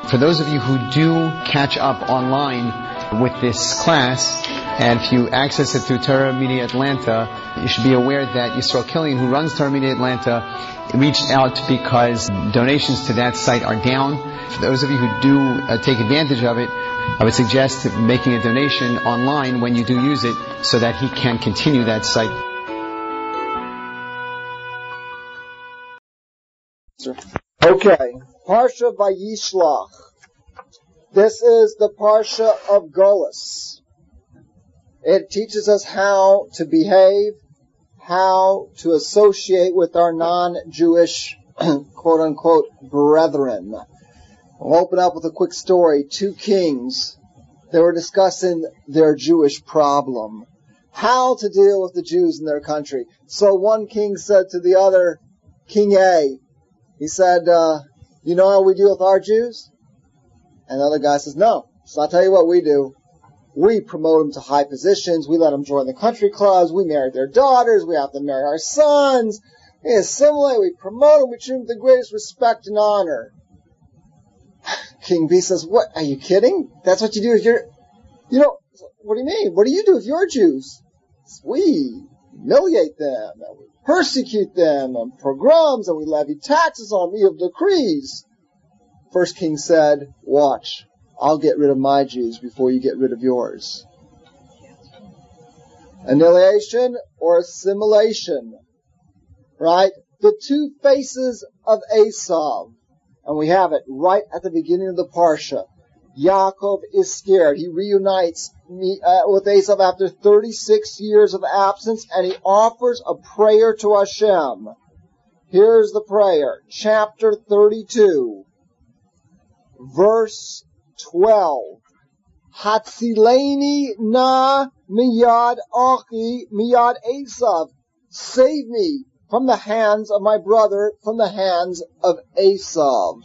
For those of you who do catch up online with this class, and if you access it through Torah Media Atlanta, you should be aware that Yisrael Killian, who runs Torah Media Atlanta, reached out because donations to that site are down. For those of you who do take advantage of it, I would suggest making a donation online when you do use it so that he can continue that site. Okay, Parsha Vayishlach. This is the Parsha of Golus. It teaches us how to behave, how to associate with our non-Jewish, quote-unquote, brethren. We'll open up with a quick story. Two kings, they were discussing their Jewish problem, how to deal with the Jews in their country. So one king said to the other, King A, he said, you know how we deal with our Jews? And the other guy says, no. So I'll tell you what we do. We promote them to high positions. We let them join the country clubs. We marry their daughters. We have them marry our sons. We assimilate. We promote them. We treat them with the greatest respect and honor. King B says, what? Are you kidding? That's what you do if you're, what do you mean? What do you do if you're Jews? We humiliate them, and we persecute them, and pogroms, and we levy taxes on them, evil decrees. First king said, watch, I'll get rid of my Jews before you get rid of yours. Annihilation or assimilation, right? The two faces of Esav. And we have it right at the beginning of the Parsha. Yaakov is scared. He reunites with Esav after 36 years of absence, and he offers a prayer to Hashem. Here's the prayer. Chapter 32, verse 12. Hatzileni na miyad achi miyad Esav. Save me from the hands of my brother, from the hands of Esav.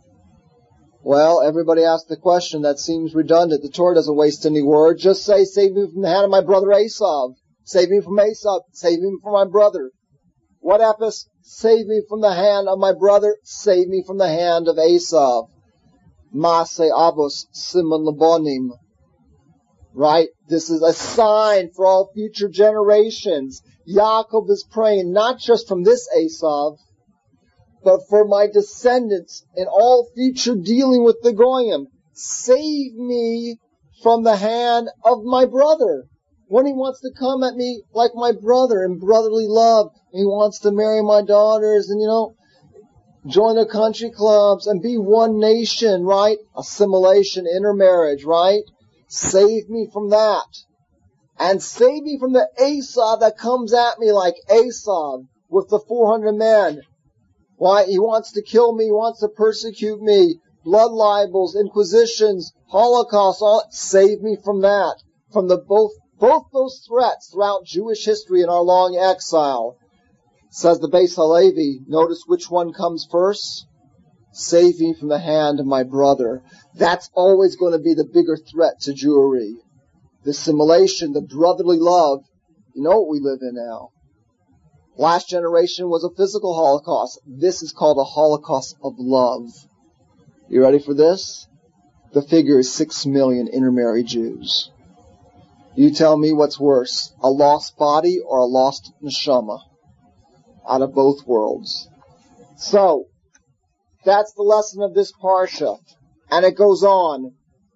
Well, everybody asked the question. That seems redundant. The Torah doesn't waste any words. Just say, save me from the hand of my brother Esav. Save me from Esav. Save me from my brother. What happens? Save me from the hand of my brother. Save me from the hand of Esav. Maaseh Avos Siman Labonim. Right? This is a sign for all future generations. Yaakov is praying not just from this Esav, but for my descendants in all future dealing with the Goyim. Save me from the hand of my brother. When he wants to come at me like my brother in brotherly love, and he wants to marry my daughters and, join the country clubs and be one nation, right? Assimilation, intermarriage, right? Save me from that. And save me from the Esav that comes at me like Esav with the 400 men. Why? He wants to kill me. He wants to persecute me. Blood libels, inquisitions, Holocaust, all. Save me from that. From both those threats throughout Jewish history in our long exile. Says the Beis Halevi, notice which one comes first? Save me from the hand of my brother. That's always going to be the bigger threat to Jewry. The assimilation, the brotherly love. You know what we live in now. Last generation was a physical Holocaust. This is called a Holocaust of love. You ready for this? The figure is 6 million intermarried Jews. You tell me what's worse, a lost body or a lost neshama? Out of both worlds. So, that's the lesson of this Parsha. And it goes on.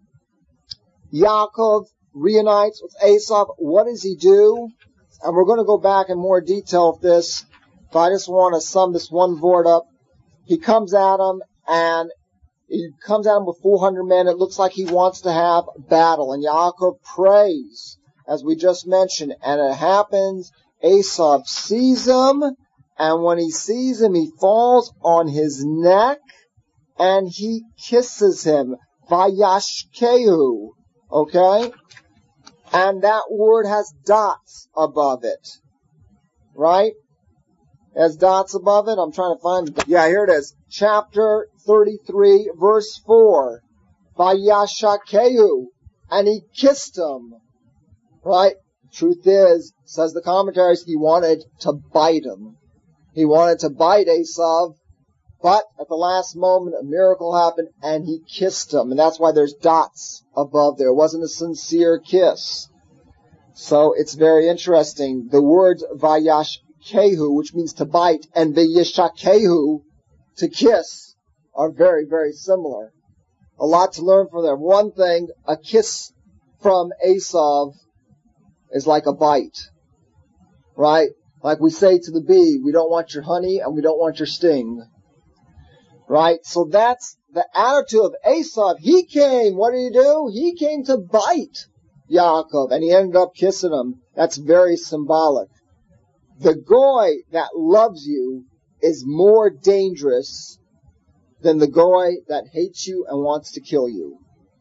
Yaakov reunites with Esav. What does he do? And we're going to go back in more detail with this, but I just want to sum this one word up. He comes at him, and he comes at him with 400 men. It looks like he wants to have battle. And Yaakov prays, as we just mentioned, and it happens. Esav sees him, and when he sees him, he falls on his neck, and he kisses him. Vayashkehu. Okay? And that word has dots above it. Right? It has dots above it. I'm trying to find it. Yeah, here it is. Chapter 33, verse 4. Vayashkehu. And he kissed him. Right? Truth is, says the commentaries, he wanted to bite him. He wanted to bite Esav, But at the last moment, a miracle happened, and he kissed him. And that's why there's dots above there. It wasn't a sincere kiss. So it's very interesting. The words vayashkehu, which means to bite, and vayishakehu, to kiss, are very, very similar. A lot to learn from them. One thing, a kiss from Esav is like a bite. Right? Like we say to the bee, we don't want your honey and we don't want your sting. Right? So that's the attitude of Esav. He came, what did he do? He came to bite Yaakov, and he ended up kissing him. That's very symbolic. The goy that loves you is more dangerous than the goy that hates you and wants to kill you.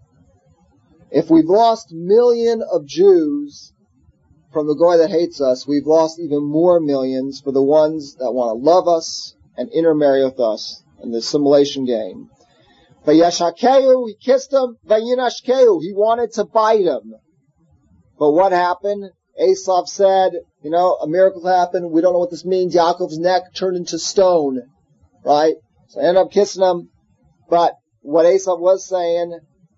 If we've lost millions of Jews from the goy that hates us, we've lost even more millions for the ones that want to love us and intermarry with us in the assimilation game. Vayashakeu, he kissed him. Vayinashkeu, he wanted to bite him. But what happened? Esav said, a miracle happened. We don't know what this means. Yaakov's neck turned into stone. Right? So I ended up kissing him. But what Esav was saying,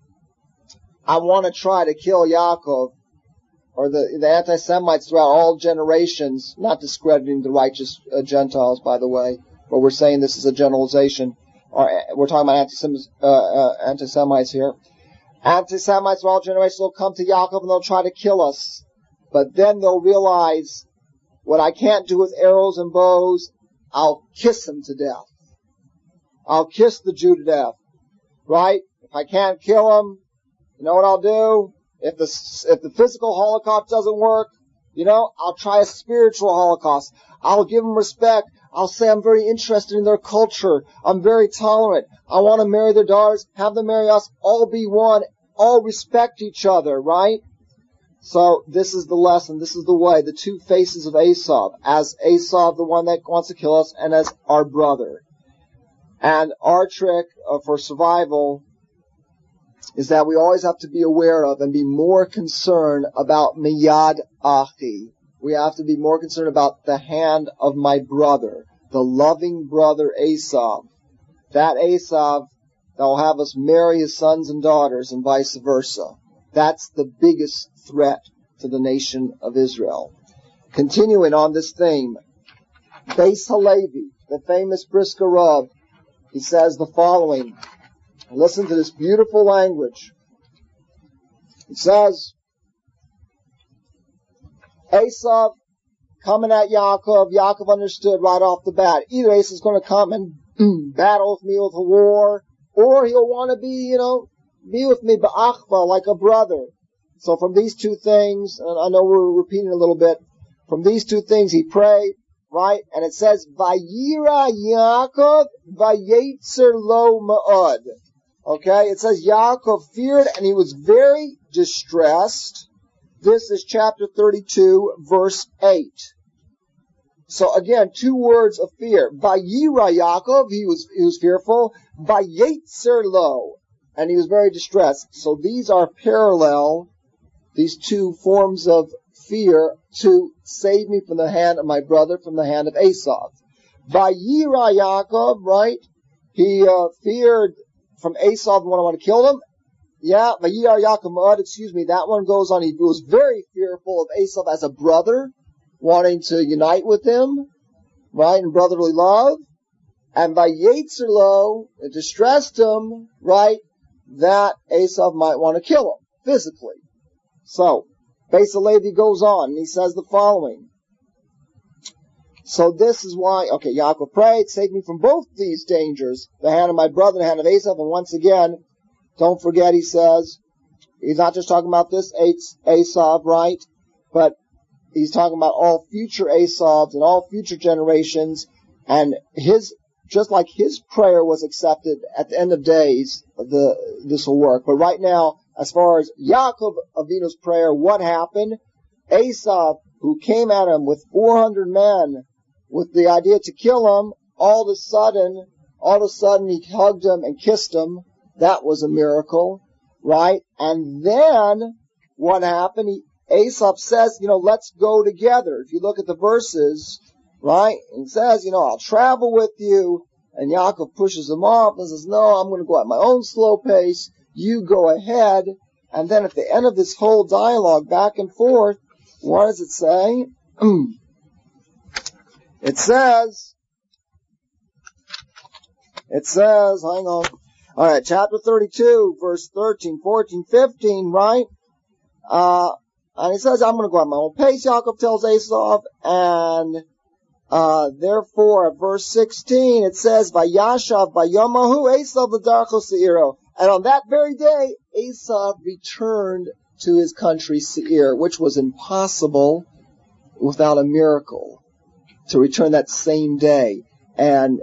I want to try to kill Yaakov, or the anti-Semites throughout all generations, not discrediting the righteous Gentiles, by the way, but we're saying this is a generalization. We're talking about anti-Semites here. Anti-Semites of all generations will come to Yaakov and they'll try to kill us. But then they'll realize, what I can't do with arrows and bows, I'll kiss him to death. I'll kiss the Jew to death. Right? If I can't kill him, you know what I'll do? If the physical Holocaust doesn't work, I'll try a spiritual Holocaust. I'll give them respect. I'll say I'm very interested in their culture. I'm very tolerant. I want to marry their daughters, have them marry us, all be one, all respect each other, right? So this is the lesson, this is the way, the two faces of Esav, as Esav, the one that wants to kill us, and as our brother. And our trick for survival is that we always have to be aware of and be more concerned about miyad achi. We have to be more concerned about the hand of my brother, the loving brother Esav. That Esav that will have us marry his sons and daughters and vice versa. That's the biggest threat to the nation of Israel. Continuing on this theme, Beis Halevi, the famous Brisker Rav, he says the following. Listen to this beautiful language. It says, Esav coming at Yaakov. Yaakov understood right off the bat. Either Esav is going to come and battle with me with a war, or he'll want to be with me ba'achva, like a brother. So from these two things, and I know we're repeating a little bit, from these two things he prayed, right? And it says, Vayira Yaakov vayetzer lo ma'od. Okay, it says Yaakov feared and he was very distressed. This is chapter 32, verse 8. So again, two words of fear. Vayira Yaakov, he was fearful. Vayetzer lo, and he was very distressed. So these are parallel, these two forms of fear, to save me from the hand of my brother, from the hand of Esav. Vayira Yaakov, right? He feared from Esav, the one I want to kill him. Yeah, Vayira Yaakov, that one goes on. He was very fearful of Esav as a brother, wanting to unite with him, right, in brotherly love. And Vayetzer lo, it distressed him, right, that Esav might want to kill him, physically. So, Beis Halevi goes on, and he says the following. So this is why, Yaakov prayed, save me from both these dangers, the hand of my brother, the hand of Esav, and once again, don't forget, he says, he's not just talking about this Esav, right, but he's talking about all future Esavs and all future generations, and just like his prayer was accepted at the end of days, this will work. But right now, as far as Yaakov Avinu's prayer, what happened? Esav, who came at him with 400 men, with the idea to kill him, all of a sudden he hugged him and kissed him. That was a miracle, right? And then, what happened? Esav says, let's go together. If you look at the verses, right? It says, I'll travel with you, And Yaakov pushes him off and says, no, I'm going to go at my own slow pace. You go ahead. And then at the end of this whole dialogue, back and forth, what does it say? It says, hang on. All right, chapter 32, verse 13, 14, 15, right? And he says, I'm going to go at my own pace, Yaakov tells Esav, and therefore, at verse 16, it says, Vayashav Vayamahu Esav l'darcho Seiro. And on that very day, Esav returned to his country Seir, which was impossible without a miracle, to return that same day. And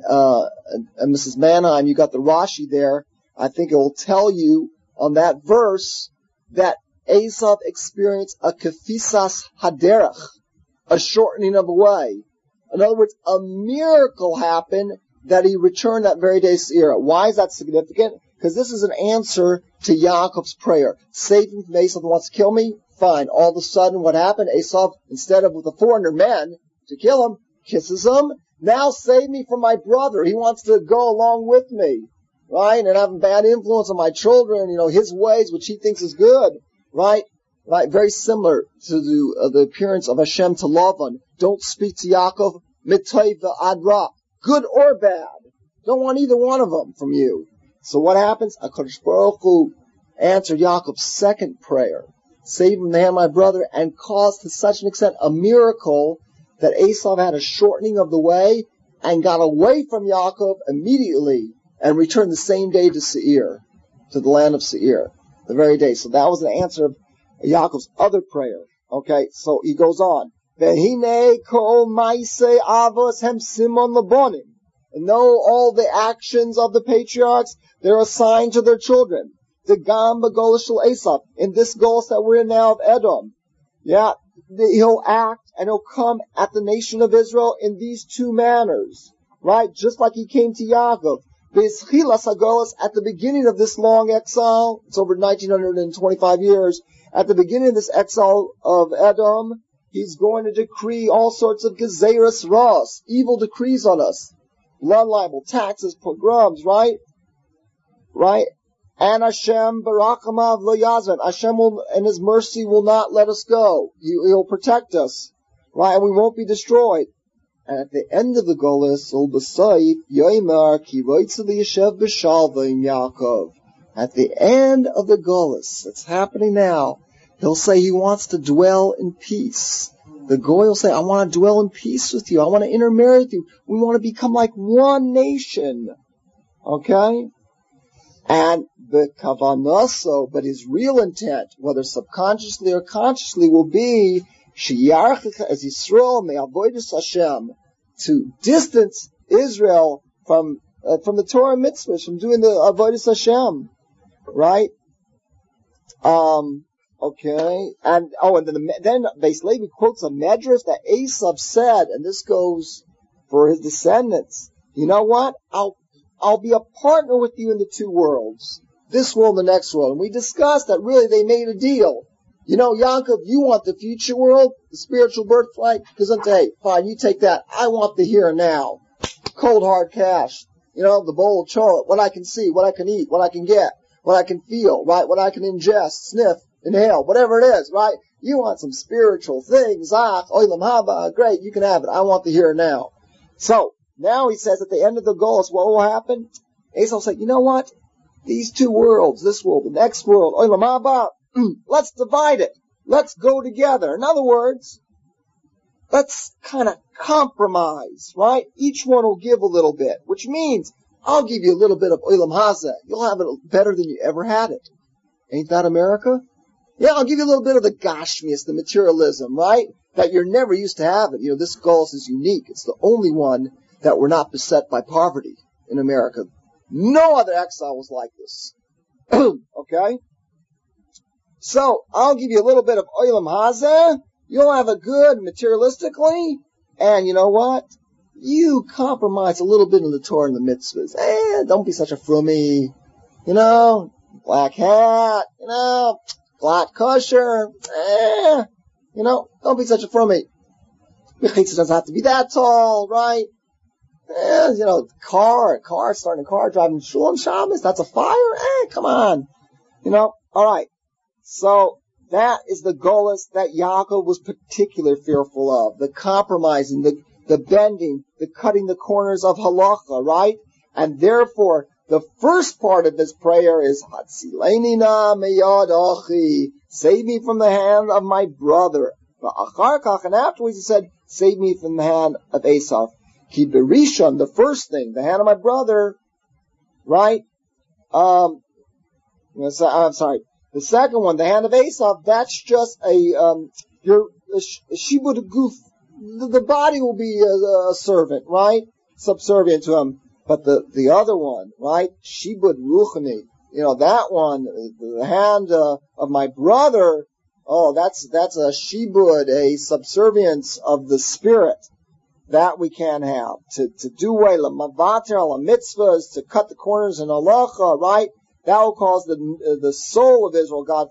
Mrs. Mannheim, you got the Rashi there. I think it will tell you on that verse that Esav experienced a kefisas haderach, a shortening of the way. In other words, a miracle happened that he returned that very day to Seir. Why is that significant? Because this is an answer to Yaakov's prayer. Save me from Esav who wants to kill me? Fine. All of a sudden, what happened? Esav, instead of with the 400 men to kill him, kisses him. Now save me from my brother. He wants to go along with me, right? And have a bad influence on my children, his ways, which he thinks is good, right? Right? Very similar to the appearance of Hashem to Lavan. Don't speak to Yaakov, mitayv adra, good or bad. Don't want either one of them from you. So what happens? HaKadosh Baruch Hu answered Yaakov's second prayer. Save him, my brother, and caused to such an extent a miracle that Esav had a shortening of the way and got away from Yaakov immediately and returned the same day to Seir, to the land of Seir, the very day. So that was the answer of Yaakov's other prayer. Okay, so he goes on. Vehine kol maaseh avos hem simon lebonim. And know all the actions of the patriarchs, they're assigned to their children. The gam b'golus shel Esav, in this golus that we're in now of Edom. Yeah, he'll act and he'll come at the nation of Israel in these two manners, right? Just like he came to Yaakov. V'eschilas hagolus, at the beginning of this long exile, it's over 1925 years, at the beginning of this exile of Edom, he's going to decree all sorts of gezeras ras, evil decrees on us. Blood libel, taxes, pogroms, right? Right? And Hashem barachamav lo yazven. Hashem will, in His mercy, will not let us go. He'll protect us, right? And we won't be destroyed. And at the end of the golus, ul b'sayif yoymar ki roitze liyashev b'shalva im Yaakov. At the end of the golus, it's happening now. He'll say he wants to dwell in peace. The goy will say, I want to dwell in peace with you. I want to intermarry with you. We want to become like one nation. Okay? And the kavanaso, but his real intent, whether subconsciously or consciously, will be sheyarchech as Yisrael me'avodas Hashem, to distance Israel from the Torah mitzvahs, from doing the avodas Hashem, right? Okay, and then Beis Levi quotes a medrash that Esav said, and this goes for his descendants. You know what? I'll be a partner with you in the two worlds, this world and the next world. And we discussed that really they made a deal. Yaakov, you want the future world, the spiritual birthright, Gesundheit. Fine, you take that. I want the here and now. Cold hard cash. The bowl of chocolate, what I can see, what I can eat, what I can get, what I can feel, right? What I can ingest, sniff, inhale, whatever it is, right? You want some spiritual things. Oilam haba, great, you can have it. I want the here and now. So, now he says at the end of the golus, what will happen? Esau will say, you know what? These two worlds, this world, the next world, oilam haba, let's divide it. Let's go together. In other words, let's kind of compromise, right? Each one will give a little bit, which means I'll give you a little bit of oilam haza. You'll have it better than you ever had it. Ain't that America? Yeah, I'll give you a little bit of the gashmias, the materialism, right? That you're never used to having. This golus is unique. It's the only one that we're not beset by poverty in America. No other exile was like this. Okay? So, I'll give you a little bit of oilam hazeh. You'll have it good materialistically. And you know what? You compromise a little bit in the Torah and the mitzvahs. Don't be such a frumy. Black hat. Black kosher. Don't be such a frumy. Your chitzah doesn't have to be that tall, right? car starting a car, driving Shulam Shabbos, that's a fire? Come on. Alright. So, that is the golus that Yaakov was particularly fearful of. The compromising, the bending, the cutting the corners of halacha, right? And therefore, the first part of this prayer is, Hatzileni na meyad achi, save me from the hand of my brother. And afterwards he said, save me from the hand of Esav. Ki berishon, the first thing, the hand of my brother, right? I'm sorry. The second one, the hand of Esav, that's just a shibud guf. The body will be a servant, right? Subservient to him. But the other one, right? Shibud ruchani. That one, the hand of my brother, that's a shibud, a subservience of the spirit. That we can have. To do away, mavater ala mitzvahs, to cut the corners in halacha, right? That will cause the soul of Israel, God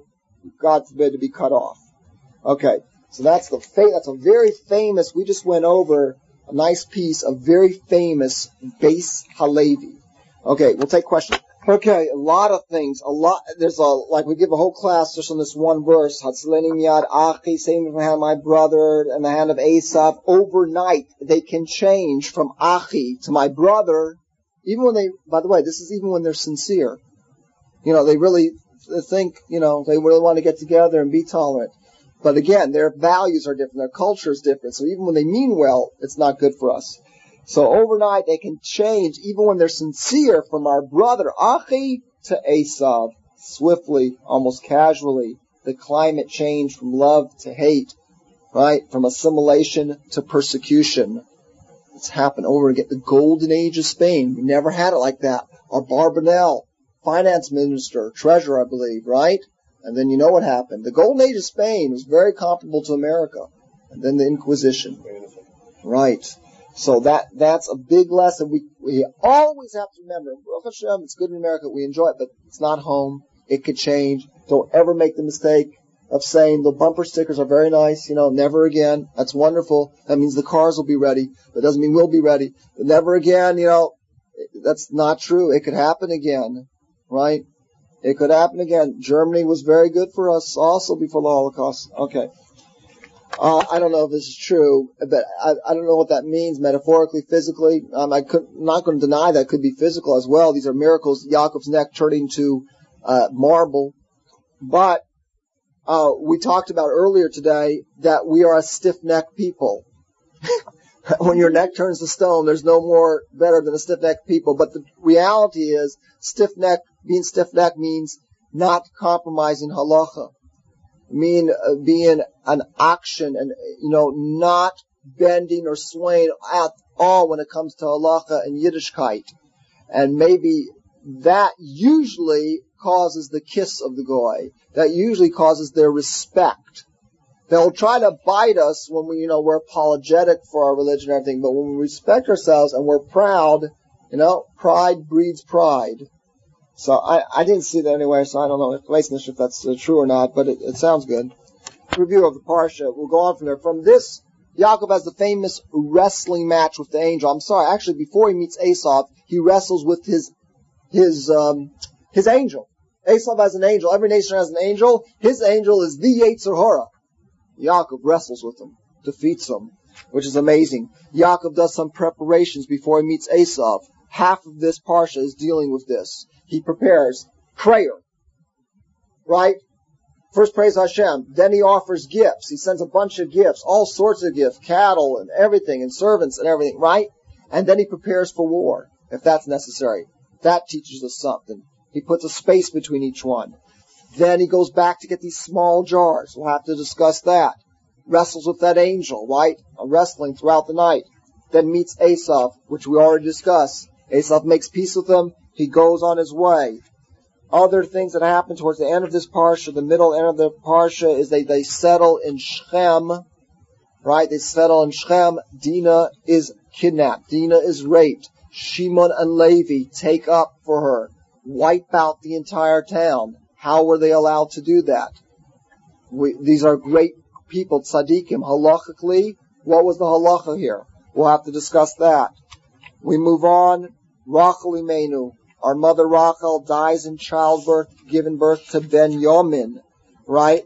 forbid, to be cut off. Okay, so that's a very famous, we just went over a nice piece of very famous Beis Halevi. Okay, we'll take questions. Okay, a lot of things, we give a whole class just on this one verse, Hatzileni miyad achi, save me from the hand of my brother, and the hand of Esav. Overnight, they can change from achi to my brother, even when by the way, this is even when they're sincere. They really think, they really want to get together and be tolerant. But again, their values are different, their culture is different, so even when they mean well, it's not good for us. So overnight they can change, even when they're sincere, from our brother Achi to Esav. Swiftly, almost casually, the climate changed from love to hate, right? From assimilation to persecution. It's happened over again. The golden age of Spain, we never had it like that. Our Barbanel, finance minister, treasurer, I believe, right? And then you know what happened. The golden age of Spain was very comparable to America. And then the Inquisition. Right. So that's a big lesson. We always have to remember, Baruch Hashem, it's good in America, we enjoy it, but it's not home. It could change. Don't ever make the mistake of saying the bumper stickers are very nice, never again. That's wonderful. That means the cars will be ready. That doesn't mean we'll be ready. But never again, that's not true. It could happen again, right? It could happen again. Germany was very good for us also before the Holocaust. Okay. I don't know if this is true, but I don't know what that means metaphorically, physically. I'm not going to deny that it could be physical as well. These are miracles. Yaakov's neck turning to marble. But we talked about earlier today that we are a stiff-necked people. When your neck turns to stone, there's no more better than a stiff-necked people. But the reality is, being stiff-necked means not compromising halacha. Being an action and, not bending or swaying at all when it comes to halacha and Yiddishkeit. And maybe that usually causes the kiss of the goy. That usually causes their respect. They'll try to bite us when we're apologetic for our religion and everything, but when we respect ourselves and we're proud, pride breeds pride. So I didn't see that anywhere, so I don't know if that's true or not, but it sounds good. Review of the Parsha. We'll go on from there. From this, Yaakov has the famous wrestling match with the angel. I'm sorry, actually, before he meets Esav, he wrestles with his angel. Esav has an angel. Every nation has an angel. His angel is the Yetzer Hara. Yaakov wrestles with him, defeats him, which is amazing. Yaakov does some preparations before he meets Esav. Half of this Parsha is dealing with this. He prepares prayer, right? First praise Hashem. Then he offers gifts. He sends a bunch of gifts, all sorts of gifts, cattle and everything, and servants and everything, right? And then he prepares for war, if that's necessary. That teaches us something. He puts a space between each one. Then he goes back to get these small jars. We'll have to discuss that. Wrestles with that angel, right? Wrestling throughout the night. Then meets Esav, which we already discussed. Esav makes peace with him. He goes on his way. Other things that happen towards the end of this parsha, the middle end of the parsha, is they settle in Shechem, right? They settle in Shechem. Dinah is kidnapped. Dinah is raped. Shimon and Levi take up for her. Wipe out the entire town. How were they allowed to do that? These are great people, tzaddikim. Halachically, what was the halacha here? We'll have to discuss that. We move on. Rachel Imenu. Our mother Rachel dies in childbirth, giving birth to Benjamin, right?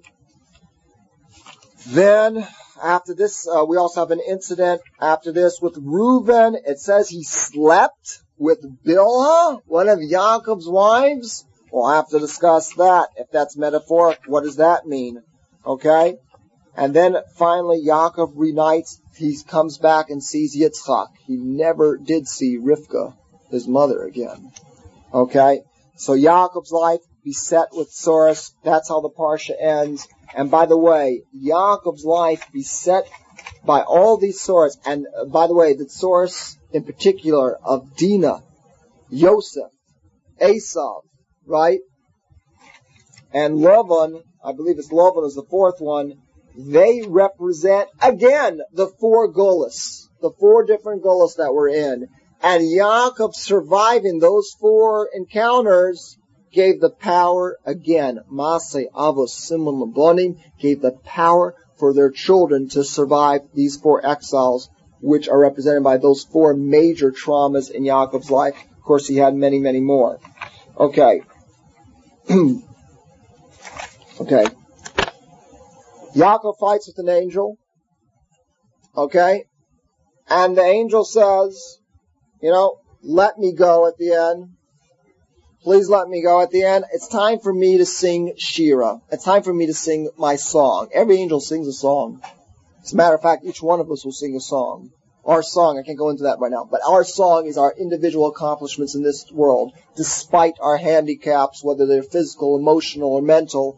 Then, after this, we also have an incident after this with Reuben. It says he slept with Bilhah, one of Yaakov's wives. We'll have to discuss that. If that's metaphoric, what does that mean? Okay? And then finally, Yaakov reunites. He comes back and sees Yitzchak. He never did see Rivka, his mother, again. Okay? So Yaakov's life beset with sorrows. That's how the parsha ends. And by the way, Yaakov's life beset by all these sorrows. And by the way, the source in particular of Dinah, Yosef, Esav, right? And Lavan, I believe it's Lavan is the fourth one. They represent, again, the four gullus, the four different gullus that we're in. And Yaakov surviving those four encounters gave the power, again, Maseh Avos Simon Labonim, gave the power for their children to survive these four exiles, which are represented by those four major traumas in Yaakov's life. Of course, he had many, many more. Okay. Okay. Yaakov fights with an angel. Okay. And the angel says, let me go at the end. Please let me go at the end. It's time for me to sing Shira. It's time for me to sing my song. Every angel sings a song. As a matter of fact, each one of us will sing a song. Our song, I can't go into that right now, but our song is our individual accomplishments in this world, despite our handicaps, whether they're physical, emotional, or mental,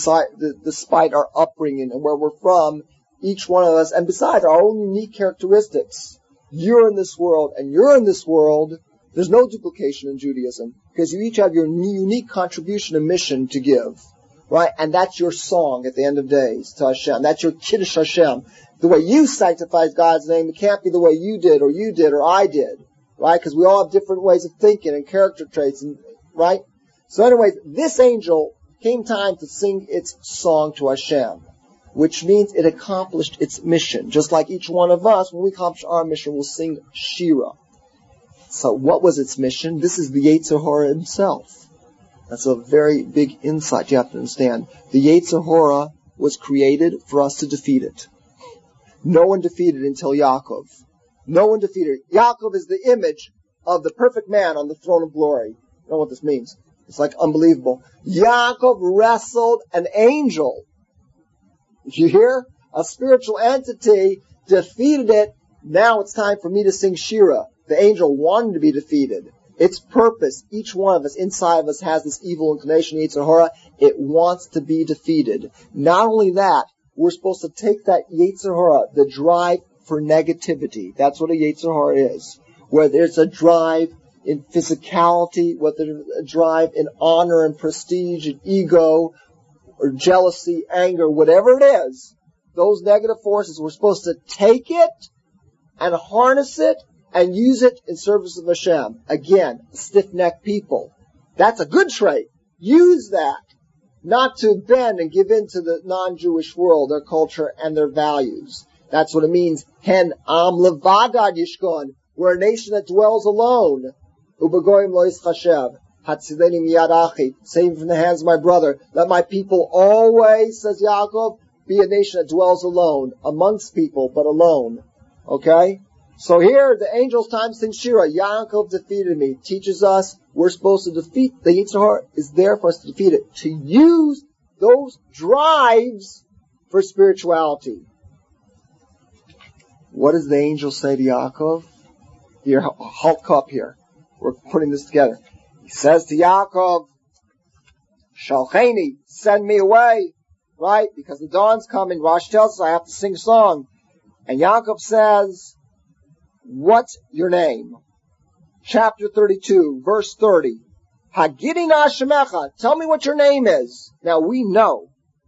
despite our upbringing and where we're from, each one of us, and besides our own unique characteristics. You're in this world, and you're in this world. There's no duplication in Judaism, because you each have your unique contribution and mission to give, right? And that's your song at the end of days to Hashem. That's your Kiddush Hashem. The way you sanctify God's name, it can't be the way you did or I did, right? Because we all have different ways of thinking and character traits, right? So anyways, this angel came time to sing its song to Hashem, which means it accomplished its mission. Just like each one of us, when we accomplish our mission, we'll sing Shira. So what was its mission? This is the Yetzer Hara himself. That's a very big insight you have to understand. The Yetzer Hara was created for us to defeat it. No one defeated it until Yaakov. No one defeated it. Yaakov is the image of the perfect man on the throne of glory. You know what this means? It's like unbelievable. Yaakov wrestled an angel. Did you hear? A spiritual entity defeated it. Now it's time for me to sing Shira. The angel wanted to be defeated. Its purpose, each one of us, inside of us, has this evil inclination, Yetzer Hara. It wants to be defeated. Not only that, we're supposed to take that Yetzer Hara, the drive for negativity. That's what a Yetzer Hara is. Whether it's a drive in physicality, whether it's a drive in honor and prestige and ego, or jealousy, anger, whatever it is, those negative forces, we're supposed to take it and harness it and use it in service of Hashem. Again, stiff-necked people. That's a good trait. Use that. Not to bend and give in to the non-Jewish world, their culture, and their values. That's what it means. Hen am levadad yishkon. We're a nation that dwells alone. Ubegoyim lo yischashev. Hatzileni miyad achi. Saving from the hands of my brother. Let my people always, says Yaakov, be a nation that dwells alone. Amongst people, but alone. Okay? So here, the angel's time sings Shira. Yaakov defeated me. Teaches us we're supposed to defeat the Yetzer Hara. Is there for us to defeat it. To use those drives for spirituality. What does the angel say to Yaakov? Here, hulk up here. We're putting this together. He says to Yaakov, Shalcheni, send me away. Right? Because the dawn's coming. Rashi tells us I have to sing a song. And Yaakov says, what's your name? Chapter 32, verse 30. Hagidina Shemecha. Tell me what your name is. Now we know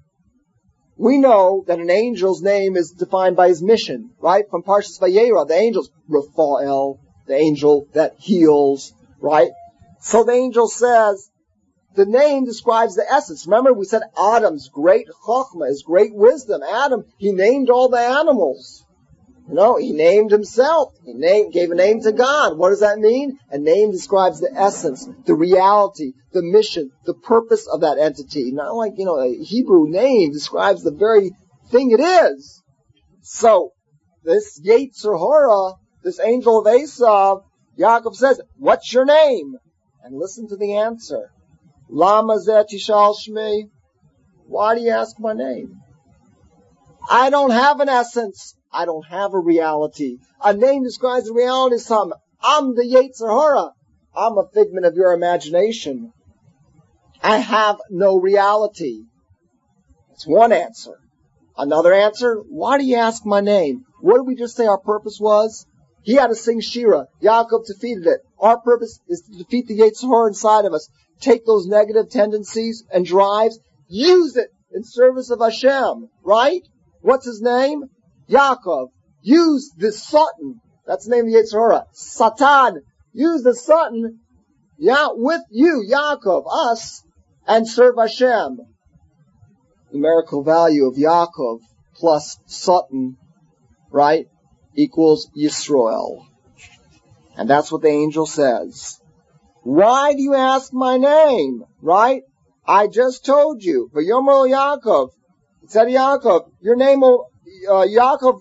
that an angel's name is defined by his mission, right? From Parshas Vayera, the angels, Raphael, the angel that heals, right? So the angel says, the name describes the essence. Remember, we said Adam's great chokhmah, his great wisdom. Adam, he named all the animals. No, he named himself. He gave a name to God. What does that mean? A name describes the essence, the reality, the mission, the purpose of that entity. Not like, a Hebrew name describes the very thing it is. So, this Yetzer Hara, this angel of Esav, Yaakov says, what's your name? And listen to the answer. Lama zeh tishal shmei? Why do you ask my name? I don't have an essence. I don't have a reality. A name describes the reality of something. I'm the Yetzer Hara. I'm a figment of your imagination. I have no reality. That's one answer. Another answer, why do you ask my name? What did we just say our purpose was? He had to sing Shira. Yaakov defeated it. Our purpose is to defeat the Yetzer Hara inside of us. Take those negative tendencies and drives, use it in service of Hashem, right? What's his name? Yaakov. Use the Satan. That's the name of the Yetzer Hara. Satan. Use the Satan, with you, Yaakov, us, and serve Hashem. Numerical value of Yaakov plus Satan, right, equals Yisroel. And that's what the angel says. Why do you ask my name? Right? I just told you. V'yomer Yaakov. It said Yaakov. Your name will, V'yomer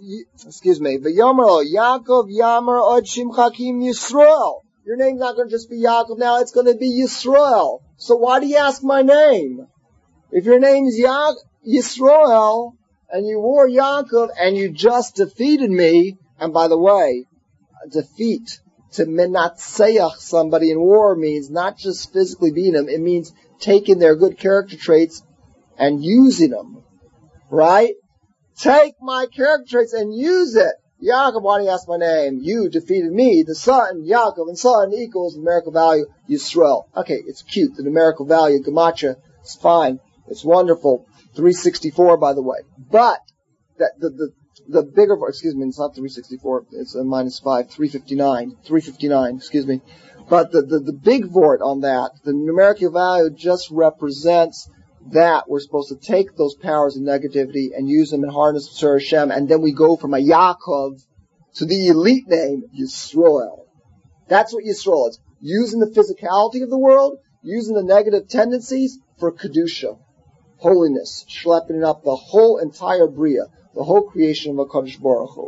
Yaakov Yamar Od Shimcha Kim Yisroel. Your name's not going to just be Yaakov now, it's going to be Yisroel. So why do you ask my name? If your name is Yisroel, and you wore Yaakov, and you just defeated me, and by the way, defeat, to menatseach somebody in war means not just physically beating them, it means taking their good character traits and using them. Right? Take my character traits and use it. Yaakov, why do you ask my name? You defeated me, the son, Yaakov, and son equals numerical value, Yisrael. Okay, it's cute, the numerical value, Gematria, it's fine, it's wonderful. 364, by the way. But, the bigger, it's not 364, it's a -5, 359, excuse me. But the big vort on that, the numerical value just represents that we're supposed to take those powers of negativity and use them and harness Sir Hashem, and then we go from a Yaakov to the elite name, Yisroel. That's what Yisroel is. Using the physicality of the world, using the negative tendencies for Kedusha, holiness, schlepping up the whole entire Bria, the whole creation of HaKadosh Baruch Hu.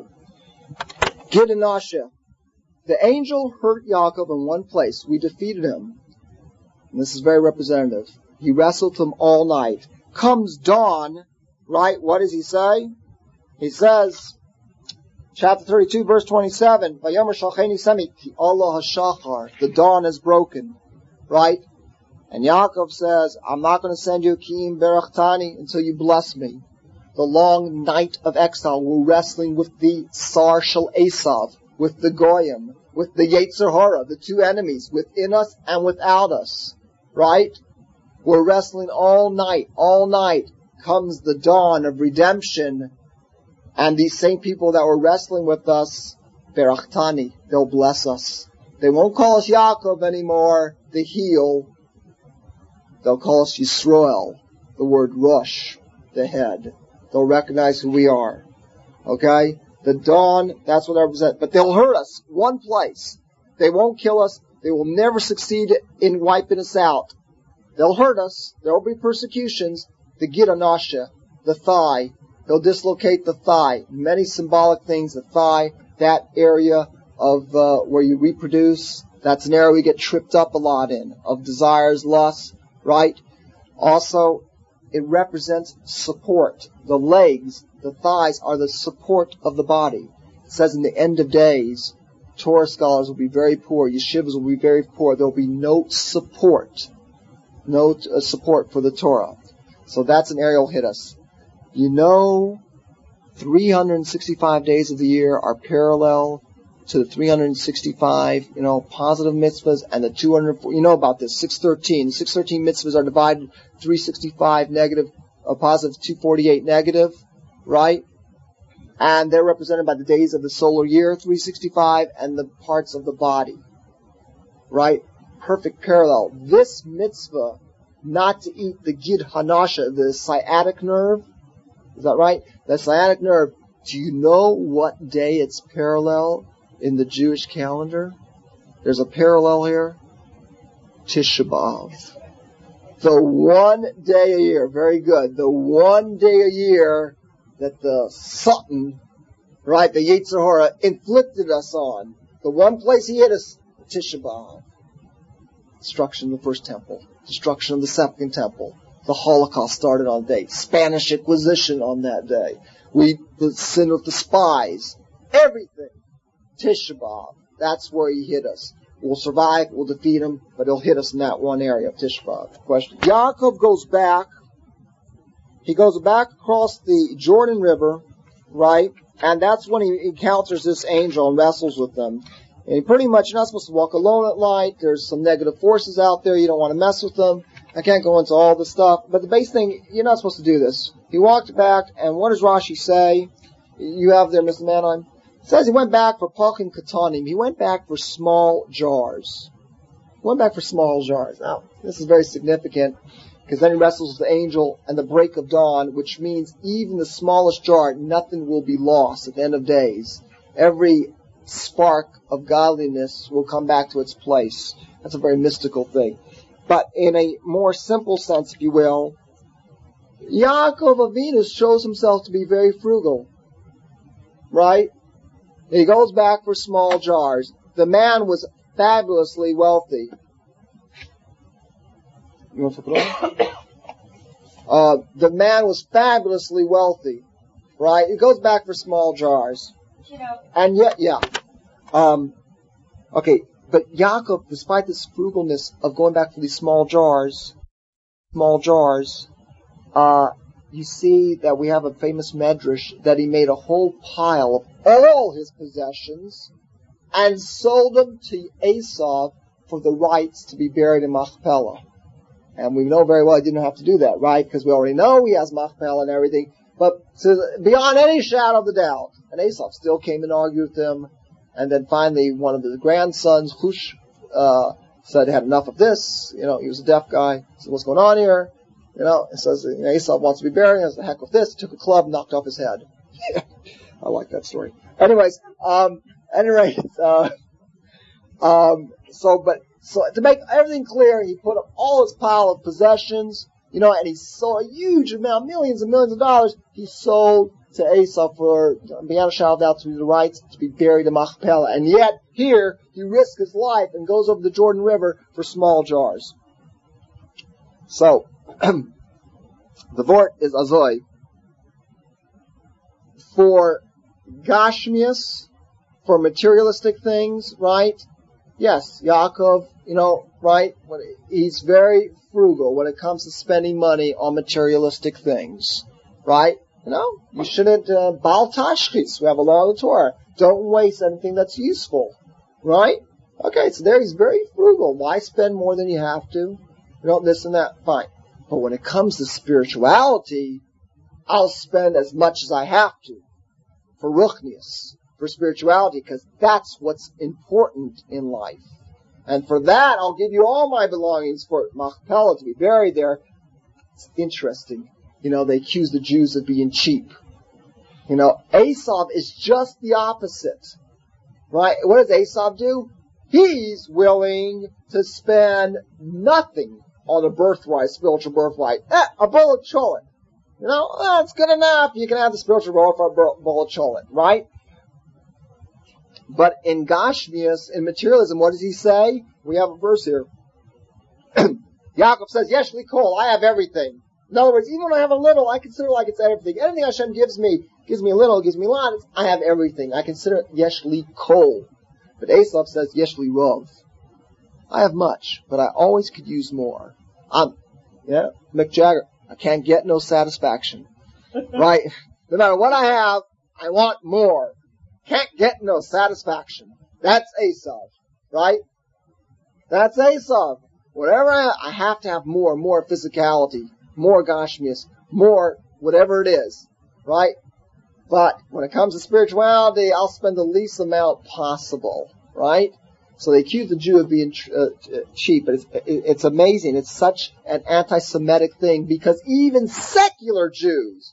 Gid and Asha. The angel hurt Yaakov in one place. We defeated him. And this is very representative. He wrestled him all night. Comes dawn, right? What does he say? He says, chapter 32, verse 27, Vayomer Shalcheni Semi, Ki Allah HaShachar, the dawn is broken, right? And Yaakov says, I'm not going to send you Kiim Berachtani until you bless me. The long night of exile, we're wrestling with the Sar Shel Esav, with the Goyim, with the Yetzer Hara, the two enemies, within us and without us, right? We're wrestling all night. All night comes the dawn of redemption. And these same people that were wrestling with us, Berachtani, they'll bless us. They won't call us Yaakov anymore, the heel. They'll call us Yisroel, the word Rosh, the head. They'll recognize who we are. Okay? The dawn, that's what they represent. But they'll hurt us one place. They won't kill us. They will never succeed in wiping us out. They'll hurt us. There will be persecutions. The Gid Anasha, the thigh. They'll dislocate the thigh. Many symbolic things. The thigh, that area of where you reproduce. That's an area we get tripped up a lot in. Of desires, lusts, right? Also, it represents support. The legs, the thighs are the support of the body. It says in the end of days, Torah scholars will be very poor. Yeshivas will be very poor. There will be no support. No support for the Torah. So that's an area will hit us. 365 days of the year are parallel to the 365, positive mitzvahs and the 204, about this, 613. 613 mitzvahs are divided, 365 negative, positive 248 negative, right? And they're represented by the days of the solar year, 365, and the parts of the body, right? Perfect parallel. This mitzvah, not to eat the Gid Hanasha, the sciatic nerve, is that right? The sciatic nerve, Do you know what day it's parallel in the Jewish calendar? There's a parallel here. Tisha B'Av. The one day a year, very good, the one day a year that the Satan, right, the Yetzer Hara, inflicted us on. The one place he hit us, Tisha B'Av. Destruction of the first temple. Destruction of the second temple. The Holocaust started on that day. Spanish Inquisition on that day. The sin of the spies. Everything. Tisha B'Av. That's where he hit us. We'll survive, we'll defeat him, but he'll hit us in that one area of Tisha B'Av. Question. Yaakov goes back. He goes back across the Jordan River, right? And that's when he encounters this angel and wrestles with them. And he pretty much, you're not supposed to walk alone at night. There's some negative forces out there. You don't want to mess with them. I can't go into all this stuff. But the base thing, you're not supposed to do this. He walked back, and what does Rashi say? You have there, Mr. Manheim? It says he went back for Pachim Katanim. He went back for small jars. He went back for small jars. Now, this is very significant, because then he wrestles with the angel and the break of dawn, which means even the smallest jar, nothing will be lost at the end of days. Every spark of godliness will come back to its place. That's a very mystical thing. But in a more simple sense, if you will, Yaakov Avinu shows himself to be very frugal. Right? He goes back for small jars. The man was fabulously wealthy. You want to flip it on? The man was fabulously wealthy. Right? He goes back for small jars. And yet, okay, but Yaakov, despite this frugalness of going back for these small jars, you see that we have a famous medrash that he made a whole pile of all his possessions and sold them to Esau for the rights to be buried in Machpelah. And we know very well he didn't have to do that, right? Because we already know he has Machpelah and everything. But beyond any shadow of the doubt, and Esau still came and argued with him. And then finally, one of his grandsons, Hush, said he had enough of this. He was a deaf guy. He said, what's going on here? It says Esau wants to be buried. He says, the heck with this. He took a club and knocked off his head. I like that story. Anyways, so to make everything clear, he put up all his pile of possessions, and he sold a huge amount, millions and millions of dollars. He sold to Esau for, beyond a shadow of doubt, to be the rights to be buried in Machpelah. And yet, here, he risks his life and goes over the Jordan River for small jars. So, the vort is Azoi. For Gashmias, for materialistic things, right? Yes, Yaakov, right? He's very frugal when it comes to spending money on materialistic things, right? You shouldn't, Bal Tashchis, we have a law of the Torah. Don't waste anything that's useful. Right? Okay, so there he's very frugal. Why spend more than you have to? This and that, fine. But when it comes to spirituality, I'll spend as much as I have to. For ruchnius, for spirituality, because that's what's important in life. And for that, I'll give you all my belongings for Machpelah to be buried there. It's interesting. They accuse the Jews of being cheap. Esau is just the opposite. Right? What does Esau do? He's willing to spend nothing on a birthright, spiritual birthright. A bowl of cholent. That's good enough. You can have the spiritual birthright for a bowl of cholent, right? But in Gashmias, in materialism, what does he say? We have a verse here. Yaakov says, Yesh li kol, I have everything. In other words, even when I have a little, I consider like it's everything. Anything Hashem gives me a little, gives me a lot, I have everything. I consider it Yesh li kol. But Esau says, Yesh li rov. I have much, but I always could use more. Mick Jagger, I can't get no satisfaction. Right? No matter what I have, I want more. Can't get no satisfaction. That's Esau. Right? That's Esau. Whatever I have to have more physicality. More Gashmias, more whatever it is, right? But when it comes to spirituality, I'll spend the least amount possible, right? So they accuse the Jew of being cheap, but it's amazing. It's such an anti-Semitic thing because even secular Jews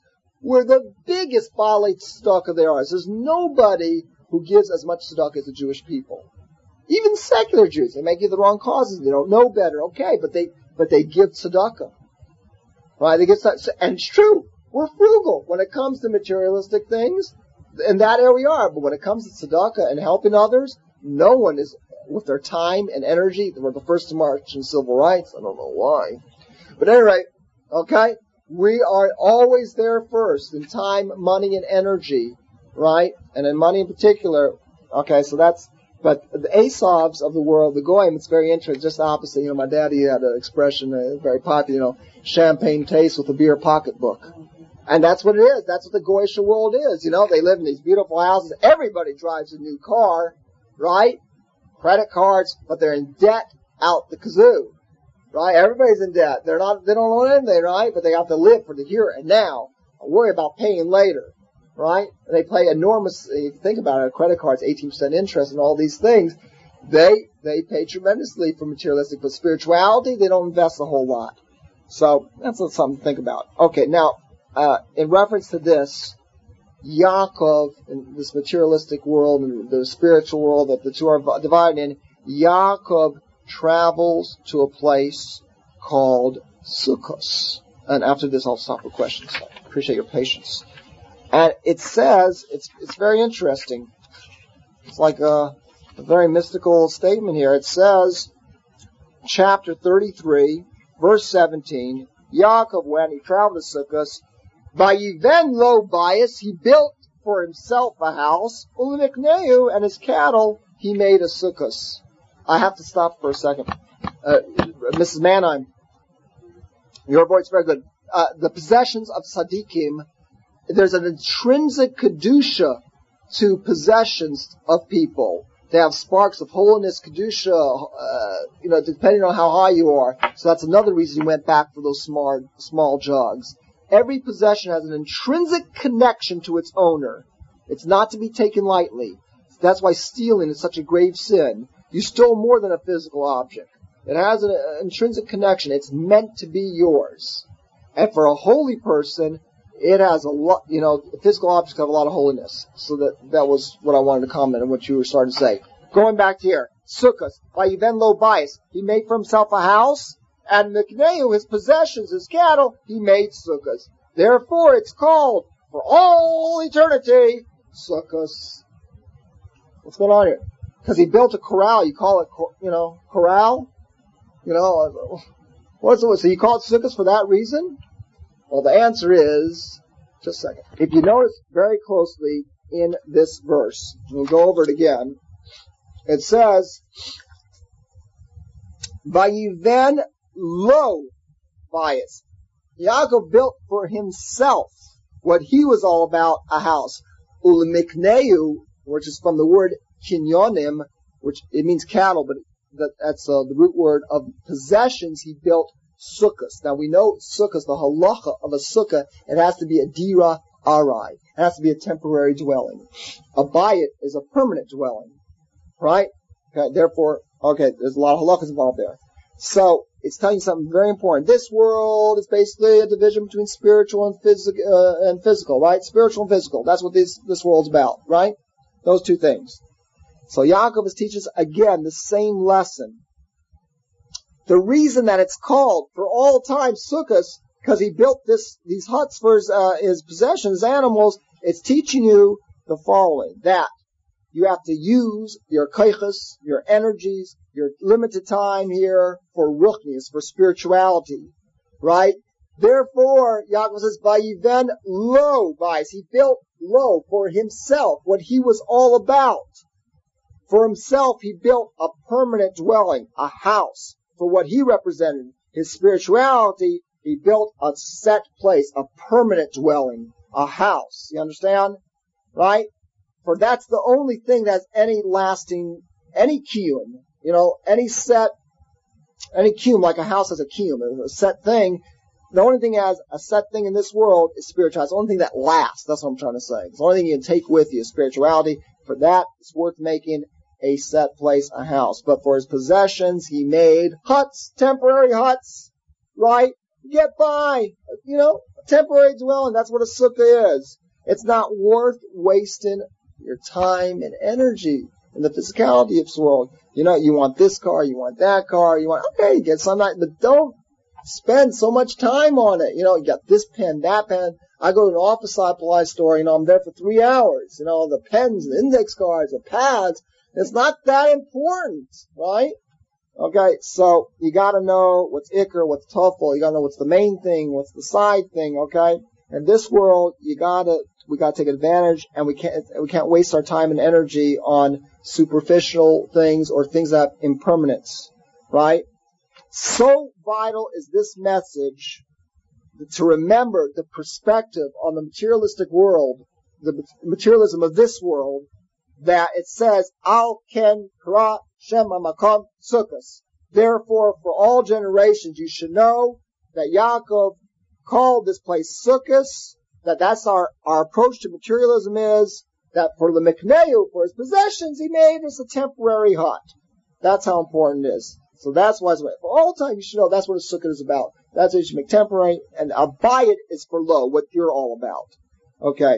were the biggest Baalei tzedakah there are. There's nobody who gives as much tzedakah as the Jewish people. Even secular Jews, they may give the wrong causes, they don't know better, okay, but they give tzedakah. Right? They give tzedakah, and it's true, we're frugal when it comes to materialistic things. In that area we are, but when it comes to tzedakah and helping others, no one is, with their time and energy, we're the first to march in civil rights. I don't know why. But at any rate, okay, we are always there first in time, money, and energy, right? And in money in particular, okay, so that's, but the Asavs of the world, the Goyim, it's very interesting, just the opposite. You know, my daddy had an expression, very popular, you know, champagne taste with a beer pocketbook. And that's what it is. That's what the Goyish world is. You know, they live in these beautiful houses. Everybody drives a new car, right? Credit cards, but they're in debt out the kazoo, right? Everybody's in debt. They don't own anything, right? But they have to live for the here and now. Worry about paying later, right? And they pay enormous, if you think about it, credit cards, 18% interest and all these things. They pay tremendously for materialistic, but spirituality, they don't invest a whole lot. So, that's something to think about. Okay, now, in reference to this, Yaakov, in this materialistic world and the spiritual world that the two are divided in, Yaakov travels to a place called Sukkos. And after this, I'll stop for questions. I appreciate your patience. And it says, it's very interesting. It's like a very mystical statement here. It says, chapter 33, verse 17, Yaakov, when he traveled to Sukkos, by Yiven lo bias, he built for himself a house. Ulimikneu, and his cattle, he made a sukkos. I have to stop for a second. Mrs. Mannheim, your voice is very good. The possessions of tzaddikim, there's an intrinsic kedusha to possessions of people. They have sparks of holiness, kedusha, depending on how high you are. So that's another reason he went back for those small jugs. Every possession has an intrinsic connection to its owner. It's not to be taken lightly. That's why stealing is such a grave sin. You stole more than a physical object. It has an intrinsic connection. It's meant to be yours. And for a holy person, it has a lot, physical objects have a lot of holiness. So that was what I wanted to comment on what you were starting to say. Going back to here. Sukkos, by Yiven lo bias, he made for himself a house. And Mikneu, his possessions, his cattle, he made sukkahs. Therefore, it's called, for all eternity, sukkahs. What's going on here? Because he built a corral. You call it, corral? So you call it sukkahs for that reason? Well, the answer is, just a second. If you notice very closely in this verse, we'll go over it again. It says, Vayiven lo bias. Yaakov built for himself what he was all about, a house. Ulimikneu, which is from the word kinyonim, which it means cattle, but that's the root word of possessions. He built sukkahs. Now we know sukkahs, the halacha of a sukkah, it has to be a dira arai. It has to be a temporary dwelling. A bayit is a permanent dwelling, right? Okay, therefore, there's a lot of halachas involved there. So, it's telling you something very important. This world is basically a division between spiritual and physical, right? Spiritual and physical. That's what this world's about, right? Those two things. So Yaakov teaches again the same lesson. The reason that it's called for all time sukkahs, because he built these huts for his possessions, his animals, it's teaching you the following, that you have to use your koiches, your energies, your limited time here for ruchnius, for spirituality, right? Therefore, Yaakov says, Vayiven lo bias. He built lo for himself, what he was all about. For himself, he built a permanent dwelling, a house, for what he represented. His spirituality, he built a set place, a permanent dwelling, a house. You understand? Right? For that's the only thing that's any lasting, any kiyum, any kiyum, like a house has a kiyum, a set thing. The only thing as a set thing in this world is spirituality. It's the only thing that lasts. That's what I'm trying to say. It's the only thing you can take with you is spirituality. For that, it's worth making a set place, a house. But for his possessions, he made huts, temporary huts, right? get by, temporary dwelling. That's what a sukkah is. It's not worth wasting your time and energy in the physicality of this world. You want this car, you want that car, you get some, but don't spend so much time on it. You got this pen, that pen. I go to an office supply store, I'm there for 3 hours. The pens, the index cards, the pads. It's not that important, right? Okay, so you gotta know what's Iker, what's Tuffle. You gotta know what's the main thing, what's the side thing, okay? In this world, we gotta take advantage, and we can't waste our time and energy on superficial things or things that have impermanence, right? So vital is this message to remember the perspective on the materialistic world, the materialism of this world, that it says, Al ken kra shem hamakom sukkos. Therefore, for all generations, you should know that Yaakov called this place sukkos, that's our approach to materialism is that for the mikneu, for his possessions, he made us a temporary hut. That's how important it is. So that's why for all time you should know that's what a sukkah is about. That's what you should make temporary, and abayit is for lo, what you're all about. Okay.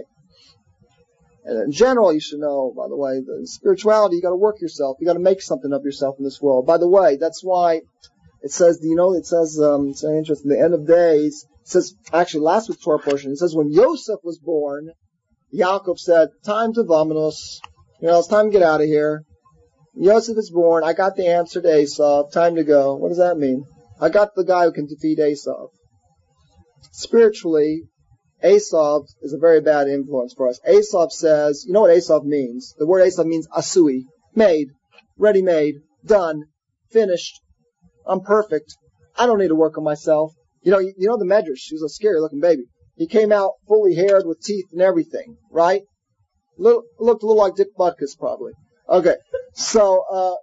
And in general, you should know, by the way, the spirituality, you gotta work yourself. You gotta make something of yourself in this world. By the way, that's why it says, it's very interesting, the end of days, it says, actually last week's Torah portion, it says when Yosef was born, Yaakov said, time to vamonos. It's time to get out of here. Yosef is born. I got the answer to Esav. Time to go. What does that mean? I got the guy who can defeat Esav. Spiritually, Esav is a very bad influence for us. Esav says, you know what Esav means? The word Esav means asui. Made. Ready-made. Done. Finished. I'm perfect. I don't need to work on myself. The Medrash. He was a scary-looking baby. He came out fully haired with teeth and everything, right? Looked a little like Dick Butkus, probably. Okay. So,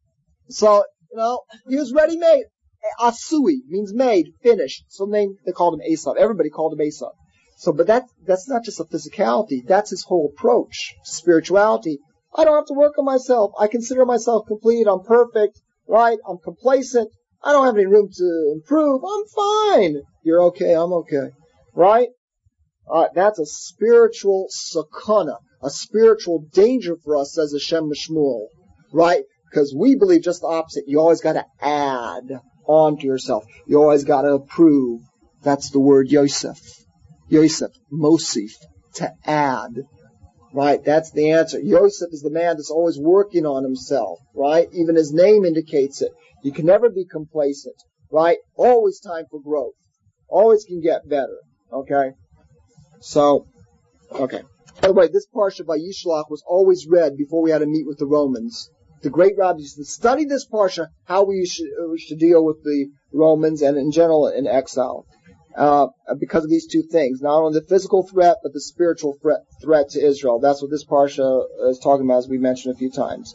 he was ready-made. Asui means made, finished. So they called him Esav. Everybody called him Esav. So, but that's not just a physicality. That's his whole approach to spirituality. I don't have to work on myself. I consider myself complete. I'm perfect, right? I'm complacent. I don't have any room to improve. I'm fine. You're okay. I'm okay. Right? That's a spiritual sakana, a spiritual danger for us, says Hashem Mishmuel. Right? Because we believe just the opposite. You always got to add on to yourself. You always got to approve. That's the word Yosef. Yosef, Mosif, to add. Right? That's the answer. Yosef is the man that's always working on himself. Right? Even his name indicates it. You can never be complacent. Right? Always time for growth. Always can get better. Okay? So, okay. By the way, this parsha by Yishlach was always read before we had to meet with the Romans. The great rabbis used to study this parsha, how we should deal with the Romans and in general in exile. Because of these two things. Not only the physical threat, but the spiritual threat to Israel. That's what this parsha is talking about, as we mentioned a few times.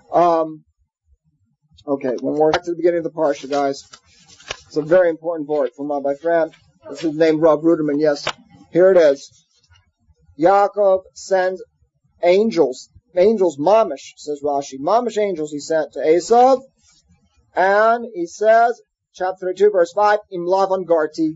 Okay, when we're back to the beginning of the parsha, guys. It's a very important word from my friend. This is named Rob Ruderman. Yes, here it is. Yaakov sends angels, mamish, says Rashi. Mamish angels he sent to Esav. And he says, chapter 32, verse 5, Im Lavan Garti.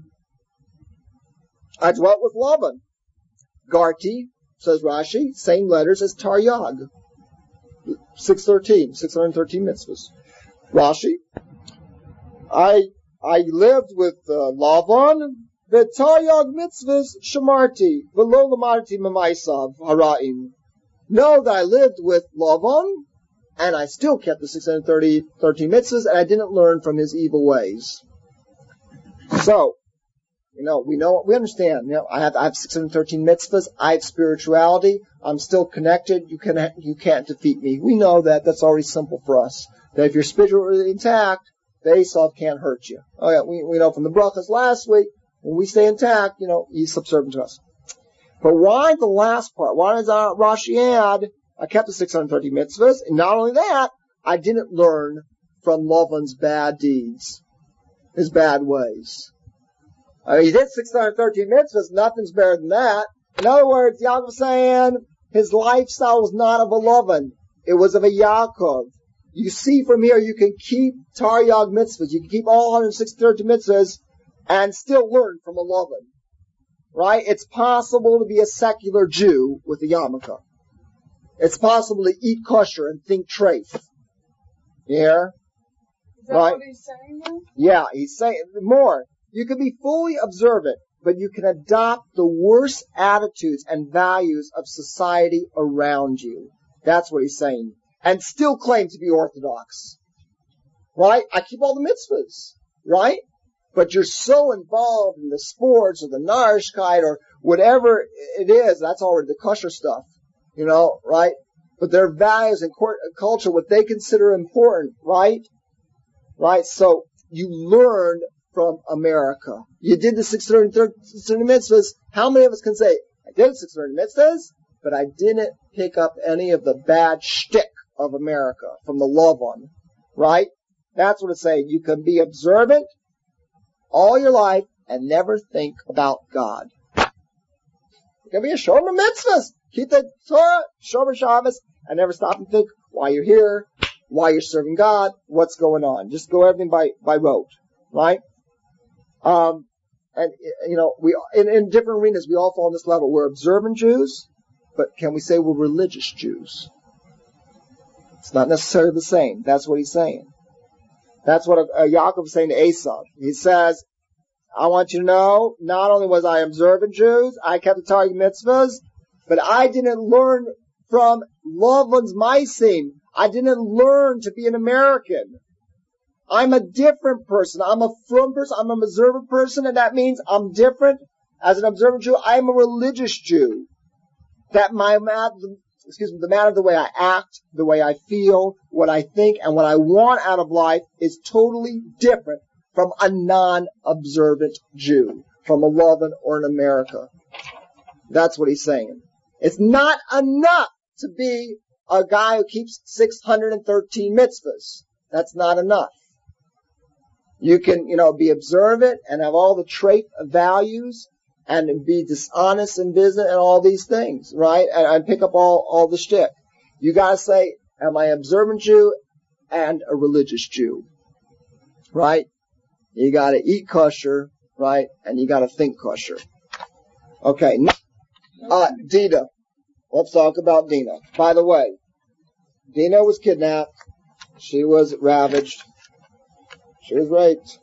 I dwelt with Lavan. Garti, says Rashi, same letters as Taryag. 613 mitzvahs. Rashi, I lived with Lavan, the Taryag mitzvahs shamarti, v'lo lamarti memaisav hara'im. Know that I lived with Lavan, and I still kept the 613 mitzvahs, and I didn't learn from his evil ways. So, we understand. I have 613 mitzvahs. I have spirituality. I'm still connected. You can't defeat me. We know that. That's already simple for us. That if you're spiritually intact, the Esav can't hurt you. Oh yeah, we know from the brachas last week. When we stay intact, he's subservient to us. But why the last part? Why does Rashi add, I kept the 630 mitzvahs, and not only that, I didn't learn from Lavan's bad deeds, his bad ways. He did 613 mitzvahs, nothing's better than that. In other words, Yaakov is saying his lifestyle was not of a Lavan, it was of a Yaakov. You see from here, you can keep Taryag mitzvahs, you can keep all 163 mitzvahs, and still learn from a Lavan. Right? It's possible to be a secular Jew with a yarmulke. It's possible to eat kosher and think treif. You hear? Is that right? what he's saying now? Yeah, he's saying more. You can be fully observant, but you can adopt the worst attitudes and values of society around you. That's what he's saying. And still claim to be Orthodox. Right? I keep all the mitzvahs. Right? But you're so involved in the sports or the narishkeit or whatever it is, that's already the kosher stuff. You know, right? But their values and culture, what they consider important, right? Right? So you learned from America. You did the 630 mitzvahs. How many of us can say, I did 630 mitzvahs, but I didn't pick up any of the bad shtick of America from the Lavan, right? That's what it's saying. You can be observant all your life and never think about God. You can be a shomer mitzvahs. Keep the Torah, shomer Shabbos, and never stop and think why you're here, why you're serving God, what's going on. Just go everything by rote, right? And you know, we in different arenas we all fall on this level. We're observant Jews, but can we say we're religious Jews? It's not necessarily the same. That's what he's saying. That's what Yaakov is saying to Esav. He says, I want you to know, not only was I observant Jews, I kept the Torah mitzvahs, but I didn't learn from Lavan's Maisim. I didn't learn to be an American. I'm a different person. I'm a frum person. I'm an observant person, and that means I'm different. As an observant Jew, I'm a religious Jew. That the matter of the way I act, the way I feel, what I think, and what I want out of life is totally different from a non-observant Jew, from a Lavan or an America. That's what he's saying. It's not enough to be a guy who keeps 613 mitzvahs. That's not enough. You can, be observant and have all the trait values and be dishonest in business and all these things, right? And pick up all the shtick. You gotta say, am I an observant Jew and a religious Jew? Right? You gotta eat kosher, right? And you gotta think kosher. Okay. Dina. Let's talk about Dina. By the way, Dina was kidnapped. She was ravaged. She was raped.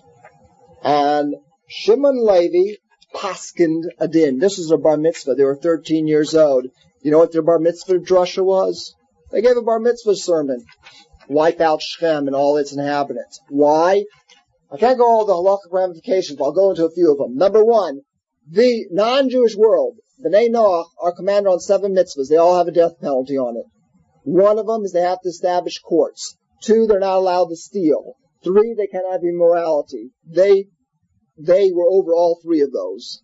And Shimon Levi paskined a din. This was their bar mitzvah. They were 13 years old. You know what their bar mitzvah drasha was? They gave a bar mitzvah sermon. Wipe out Shechem and all its inhabitants. Why? I can't go all the halachic ramifications, but I'll go into a few of them. Number one, the non-Jewish world, B'nai Noach, are commanded on 7 mitzvahs. They all have a death penalty on it. One of them is they have to establish courts. 2, they're not allowed to steal. 3, they cannot have immorality. They were over all 3 of those.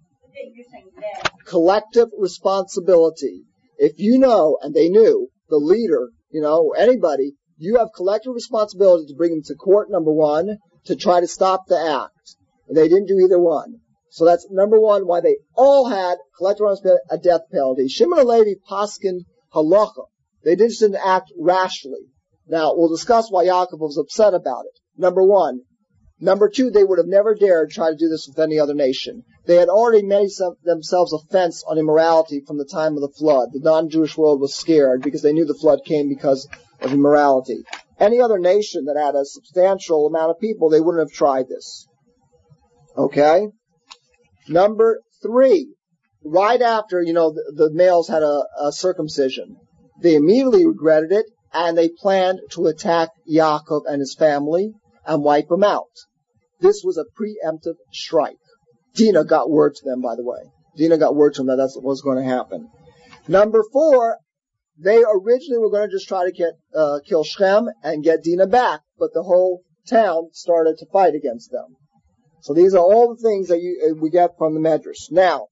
Collective responsibility. If you know, and they knew, the leader, anybody, you have collective responsibility to bring them to court, number 1, to try to stop the act. And they didn't do either one. So that's number 1, why they all had collective responsibility, a death penalty. Shimon and Levi paskined halacha. They didn't act rashly. Now, we'll discuss why Yaakov was upset about it. Number 1. Number 2, they would have never dared try to do this with any other nation. They had already made themselves a fence on immorality from the time of the flood. The non-Jewish world was scared because they knew the flood came because of immorality. Any other nation that had a substantial amount of people, they wouldn't have tried this. Okay? Number 3, right after, the males had a circumcision, they immediately regretted it, and they planned to attack Yaakov and his family and wipe them out. This was a preemptive strike. Dina got word to them, by the way. Dina got word to them that that's what was going to happen. Number 4, they originally were going to just try to kill Shechem and get Dina back, but the whole town started to fight against them. So these are all the things that we get from the Medrash. Now,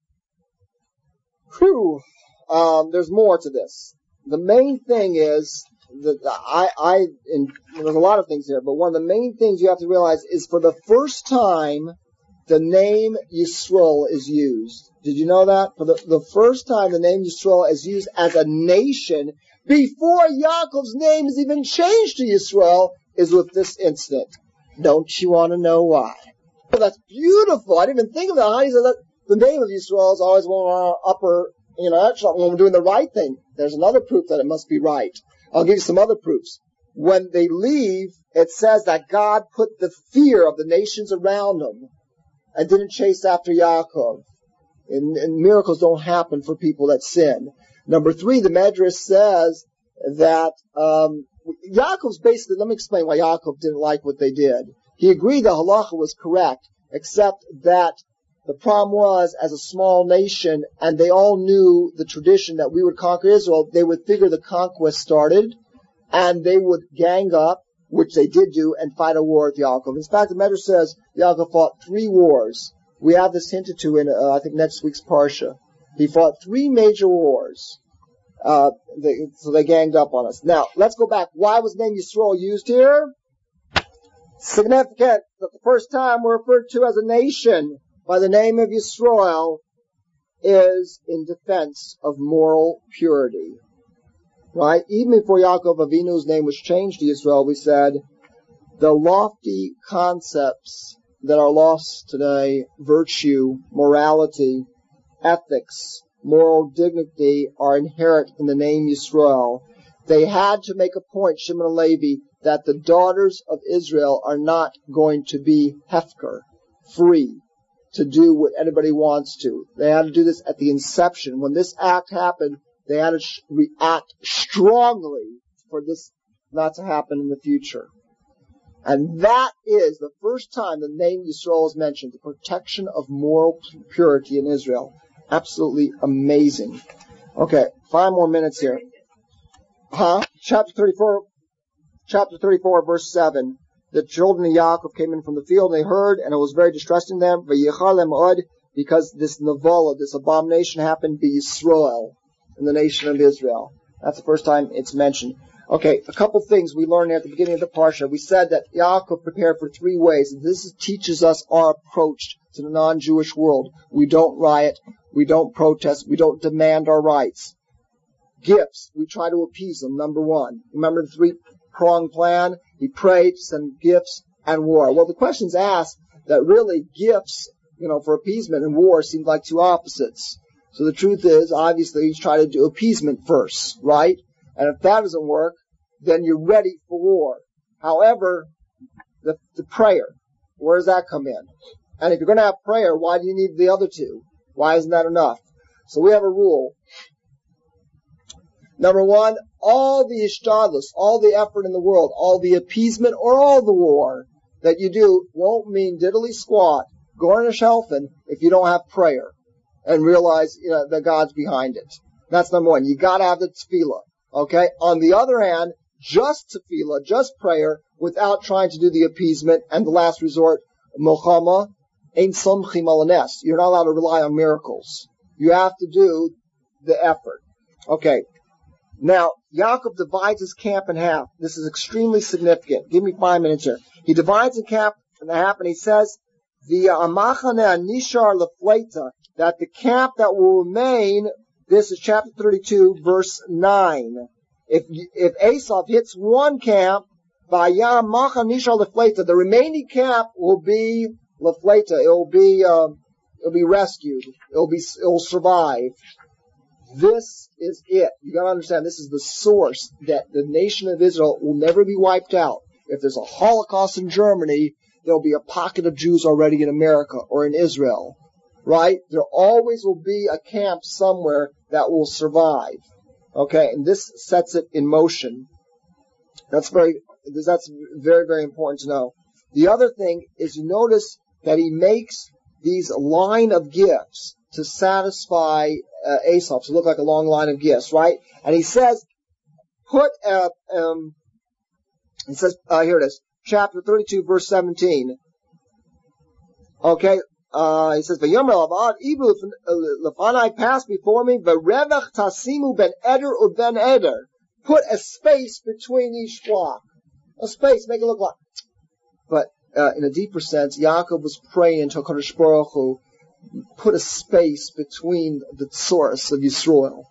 there's more to this. The main thing is that there's a lot of things here, but one of the main things you have to realize is for the first time, the name Yisrael is used. Did you know that? For the first time, the name Yisrael is used as a nation before Yaakov's name is even changed to Yisrael is with this incident. Don't you want to know why? Oh, that's beautiful. I didn't even think of that. How do you say that? The name of Yisrael is always one of our upper, echelon when we're doing the right thing. There's another proof that it must be right. I'll give you some other proofs. When they leave, it says that God put the fear of the nations around them and didn't chase after Yaakov. And miracles don't happen for people that sin. Number 3, the Medrash says that Yaakov's basically, let me explain why Yaakov didn't like what they did. He agreed the halacha was correct, except that the problem was, as a small nation, and they all knew the tradition that we would conquer Israel, they would figure the conquest started, and they would gang up, which they did do, and fight a war with Yaakov. In fact, the Medrash says Yaakov fought 3 wars. We have this hinted to in, I think, next week's Parsha. He fought 3 major wars. So they ganged up on us. Now, let's go back. Why was the name Yisrael used here? Significant that the first time we're referred to as a nation by the name of Yisrael is in defense of moral purity. Right? Even before Yaakov Avinu's name was changed to Yisrael, we said the lofty concepts that are lost today, virtue, morality, ethics, moral dignity, are inherent in the name Yisrael. They had to make a point, Shimon and Levi, that the daughters of Israel are not going to be hefker, free to do what anybody wants to. They had to do this at the inception. When this act happened, they had to react strongly for this not to happen in the future. And that is the first time the name Yisrael is mentioned, the protection of moral purity in Israel. Absolutely amazing. Okay, 5 more minutes here. Chapter 34, verse 7. The children of Yaakov came in from the field, and they heard, and it was very distressing them, because this nevala, this abomination happened to Yisrael, in the nation of Israel. That's the first time it's mentioned. Okay, a couple things we learned at the beginning of the Parsha. We said that Yaakov prepared for 3 ways. This teaches us our approach to the non-Jewish world. We don't riot, we don't protest, we don't demand our rights. Gifts, we try to appease them, number 1. Remember the 3-pronged plan? He prayed, sent gifts, and war. Well, the question's asked that really gifts, for appeasement and war seem like 2 opposites. So the truth is, obviously, you try to do appeasement first, right? And if that doesn't work, then you're ready for war. However, the prayer, where does that come in? And if you're going to have prayer, why do you need the other 2? Why isn't that enough? So we have a rule. Number 1, all the ishtadlus, all the effort in the world, all the appeasement or all the war that you do won't mean diddly squat, garnish helping, if you don't have prayer and realize that God's behind it. That's number 1. You got to have the tefillah. Okay? On the other hand, just tefillah, just prayer, without trying to do the appeasement, and the last resort, mochama, ein somchim al hanes. You're not allowed to rely on miracles. You have to do the effort. Okay. Now, Yaakov divides his camp in half. This is extremely significant. Give me 5 minutes here. He divides the camp in half, and he says, the amachane nishar lefleita, that the camp that will remain, this is chapter 32, verse 9. If Esav hits one camp, vayam macha nishar lefleita, the remaining camp will be lefleita. It'll be rescued. It'll survive. This is it. You gotta understand, this is the source that the nation of Israel will never be wiped out. If there's a Holocaust in Germany, there'll be a pocket of Jews already in America or in Israel. Right? There always will be a camp somewhere that will survive. Okay? And this sets it in motion. That's very, very important to know. The other thing is, you notice that he makes these line of gifts to satisfy Esav, to look like a long line of gifts, right? And he says, here it is, chapter 32, verse 17. Okay, he says, "V'yomer lavad ibu lefanai pass before me, v'revach tasimu ben eder or ben eder." Put a space between each flock. A space, make it look like. But in a deeper sense, Yaakov was praying to HaKadosh Baruch Hu, put a space between the source of Yisrael.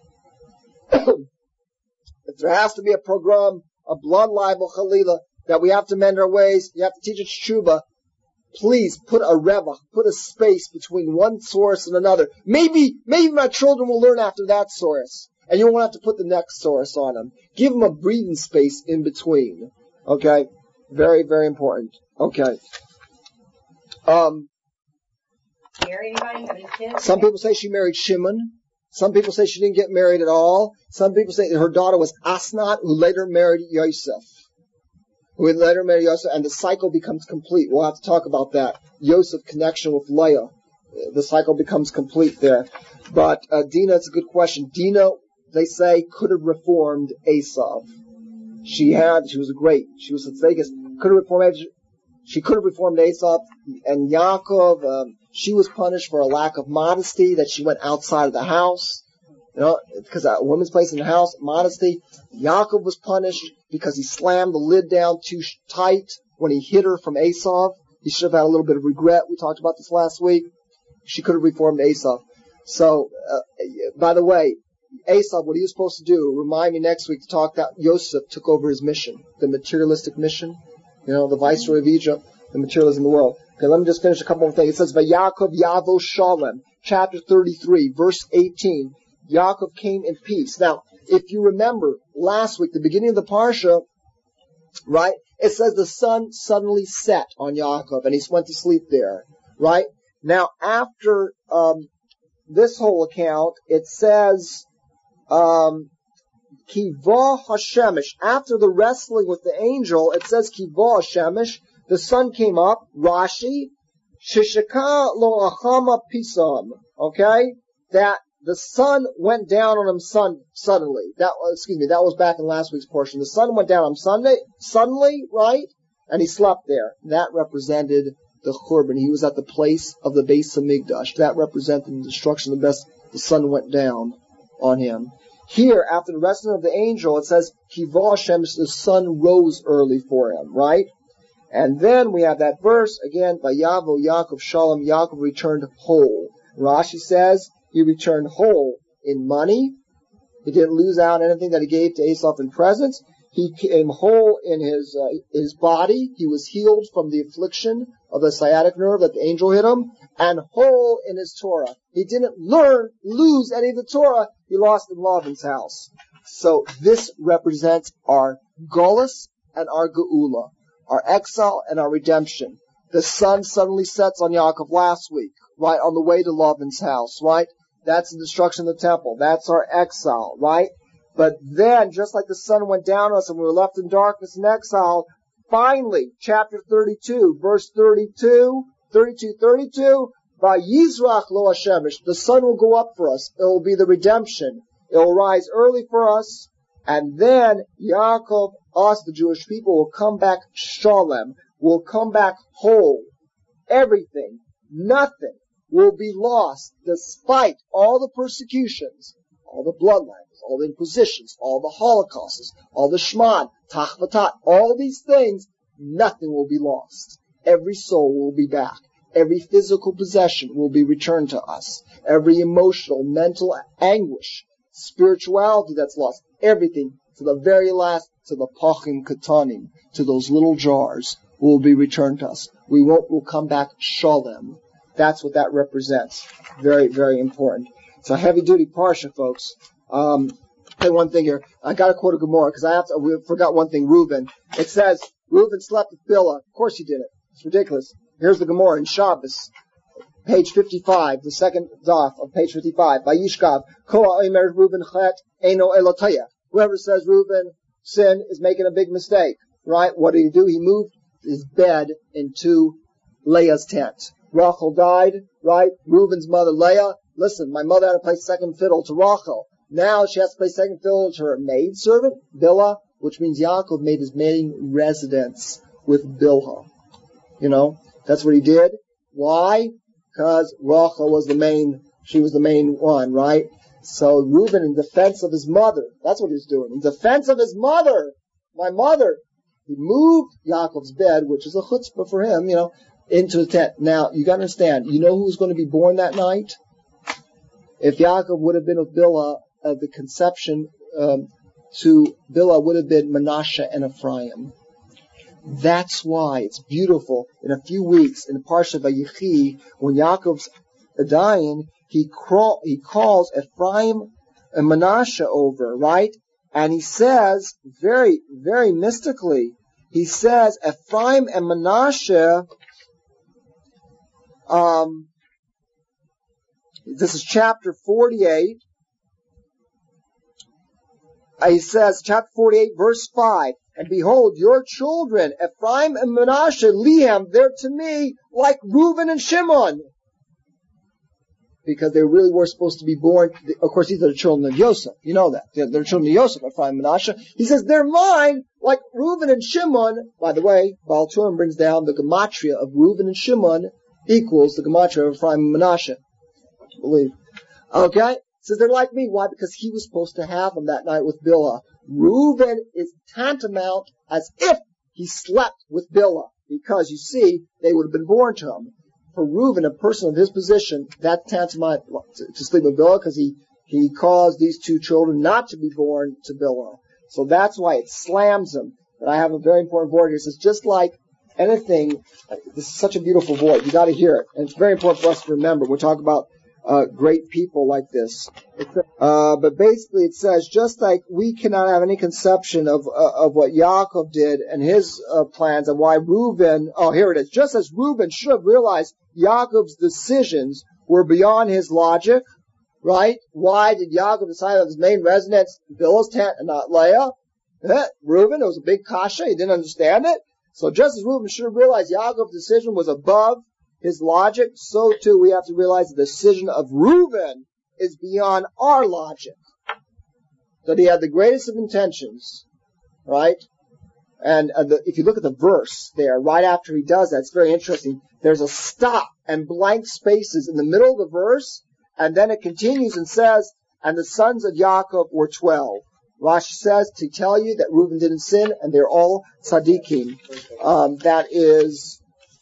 If there has to be a program, a blood libel, Chalila, that we have to mend our ways, you have to teach us tshuva, please put a revach, put a space between one source and another. Maybe my children will learn after that source, and you won't have to put the next source on them. Give them a breathing space in between. Okay? Very, very important. Okay. Marry anybody? Have any kids? Some people say she married Shimon. Some people say she didn't get married at all. Some people say her daughter was Asnat, who later married Yosef. And the cycle becomes complete. We'll have to talk about that. Yosef connection with Leah. The cycle becomes complete there. But Dina, it's a good question. Dina, they say, could have reformed Esav. She was a tzedekah. She could have reformed Esav. And Yaakov, she was punished for a lack of modesty, that she went outside of the house. Because a woman's place in the house, modesty. Yaakov was punished because he slammed the lid down too tight when he hid her from Esav. He should have had a little bit of regret. We talked about this last week. She could have reformed Esav. So, by the way, Esav, what he was supposed to do, remind me next week to talk that Yosef took over his mission, the materialistic mission, the viceroy of Egypt, the materialism in the world. Okay, let me just finish a couple more things. It says, Vayakov Yavo Shalem, chapter 33, verse 18. Yaakov came in peace. Now, if you remember last week, the beginning of the Parsha, right, it says the sun suddenly set on Yaakov and he went to sleep there, right? Now, after this whole account, it says, Kivah Hashemish. After the wrestling with the angel, it says Kivah Hashemish. The sun came up. Rashi, Shishaka lo achama pisam. Okay, that the sun went down on him suddenly. That was back in last week's portion. The sun went down on him suddenly, right? And he slept there. That represented the Churban. He was at the place of the Beis Hamikdash. That represented the destruction of the sun went down on him. Here, after the wrestling of the angel, it says, Kivah Shemesh, the sun rose early for him, right? And then we have that verse, again, Vayavo Yaakov Shalom, Yaakov returned whole. Rashi says, he returned whole in money. He didn't lose out anything that he gave to Esav in presents. He came whole in his body. He was healed from the affliction of the sciatic nerve that the angel hit him, and whole in his Torah. He didn't lose any of the Torah he lost in Lavan's house. So this represents our Golus and our Geula, our exile and our redemption. The sun suddenly sets on Yaakov last week, right, on the way to Lavan's house, right? That's the destruction of the temple. That's our exile, right? But then, just like the sun went down on us and we were left in darkness and exile, finally, chapter 32, verse 32, Vayizrach lo Hashemish, the sun will go up for us. It will be the redemption. It will rise early for us. And then Yaakov, us, the Jewish people, will come back shalem, will come back whole. Everything, nothing will be lost despite all the persecutions, all the bloodlines, all the inquisitions, all the holocausts, all the shmad, tachvatat, all these things, nothing will be lost. Every soul will be back. Every physical possession will be returned to us. Every emotional, mental anguish, spirituality that's lost, everything to the very last, to the pachim katanim, to those little jars, will be returned to us. We'll come back shalem. That's what that represents. Very, very important. It's a heavy-duty parsha, folks. Say one thing here. I got to quote a Gemara because we forgot one thing. Reuben. It says Reuben slept with Bilhah. Of course he did it. It's ridiculous. Here's the Gemara in Shabbos, page 55, the second daf of page 55. Vayishkav Koa Omer Reuben Chet Eino Elotaya. Whoever says Reuben sin is making a big mistake. Right? What did he do? He moved his bed into Leah's tent. Rachel died, right? Reuben's mother, Leah. Listen, my mother had to play second fiddle to Rachel. Now she has to play second fiddle to her maidservant, Bilhah, which means Yaakov made his main residence with Bilhah. That's what he did. Why? Because Rachel was she was the main one, right? So Reuben, in defense of his mother, that's what he was doing. In defense of his mother, my mother, he moved Yaakov's bed, which is a chutzpah for him, into the tent. Now, you got to understand, you know who was going to be born that night? If Yaakov would have been with Bilhah, the conception to Bilhah would have been Manasseh and Ephraim. That's why it's beautiful. In a few weeks, in the Parsha Vayichi, when Yaakov's dying, he calls Ephraim and Manasseh over, right? And he says, very, very mystically, he says, Ephraim and Manasseh, this is chapter 48. He says, chapter 48, verse 5, and behold, your children, Ephraim and Manasseh, Liam, they're to me like Reuben and Shimon. Because they really were supposed to be born. Of course, these are the children of Yosef. You know that. They're children of Yosef, Ephraim and Manasseh. He says, they're mine, like Reuben and Shimon. By the way, Baal Turim brings down the gematria of Reuben and Shimon equals the gematria of Ephraim and Manasseh. I believe. Okay? Says they're like me. Why? Because he was supposed to have them that night with Bilhah. Reuben is tantamount as if he slept with Bilhah. Because, you see, they would have been born to him. For Reuben, a person of his position, that's tantamount to sleep with Bilhah, because he caused these two children not to be born to Bilhah. So that's why it slams him. But I have a very important word here. It says, just like anything, this is such a beautiful voice. You got to hear it. And it's very important for us to remember. We're talking about great people like this. But basically it says, just like we cannot have any conception of what Yaakov did and his plans, and why Reuben, here it is, just as Reuben should have realized Yaakov's decisions were beyond his logic, right? Why did Yaakov decide on his main residence, Bilhah's tent, and not Leah? Reuben, it was a big kasha, he didn't understand it. So just as Reuben should have realized Yaakov's decision was above his logic, so too we have to realize the decision of Reuben is beyond our logic. That he had the greatest of intentions, right? And if you look at the verse there, right after he does that, it's very interesting. There's a stop and blank spaces in the middle of the verse, and then it continues and says, and the sons of Yaakov were 12. Rashi says to tell you that Reuben didn't sin, and they're all tzaddikim. That is...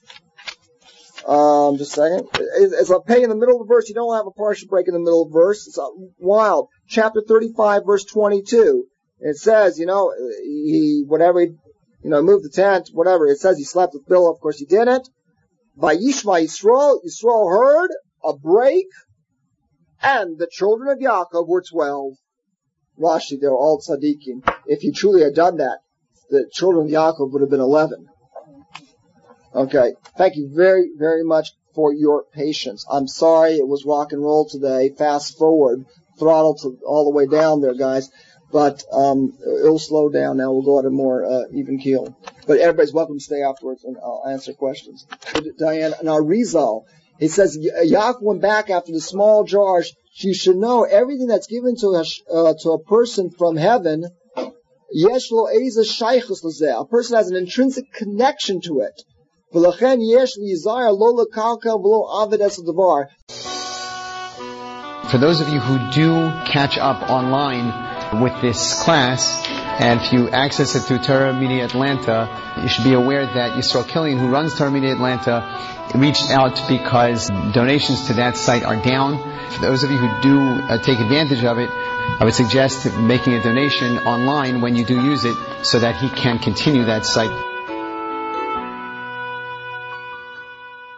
just a second. It's a pay in the middle of the verse. You don't have a partial break in the middle of the verse. It's wild. Chapter 35, verse 22. It says, he moved the tent, whatever. It says he slept with Bilhah. Of course he didn't. Vayishma Yisrael heard a break, and the children of Yaakov were 12. Rashi, they were all tzaddikim. If he truly had done that, the children of Yaakov would have been 11. Okay. Thank you very, very much for your patience. I'm sorry it was rock and roll today. Fast forward. Throttle to all the way down there, guys. But it'll slow down now. We'll go at a more even keel. But everybody's welcome to stay afterwards, and I'll answer questions. Diane, now Rizal, it says Yaakov went back after the small jars. You should know everything that's given to a person from heaven. Yesh lo eza shaychus lezeh. A person has an intrinsic connection to it. For those of you who do catch up online with this class, and if you access it through Torah Media Atlanta, you should be aware that Yisrael Killian, who runs Torah Media Atlanta, reached out because donations to that site are down. For those of you who do take advantage of it, I would suggest making a donation online when you do use it so that he can continue that site.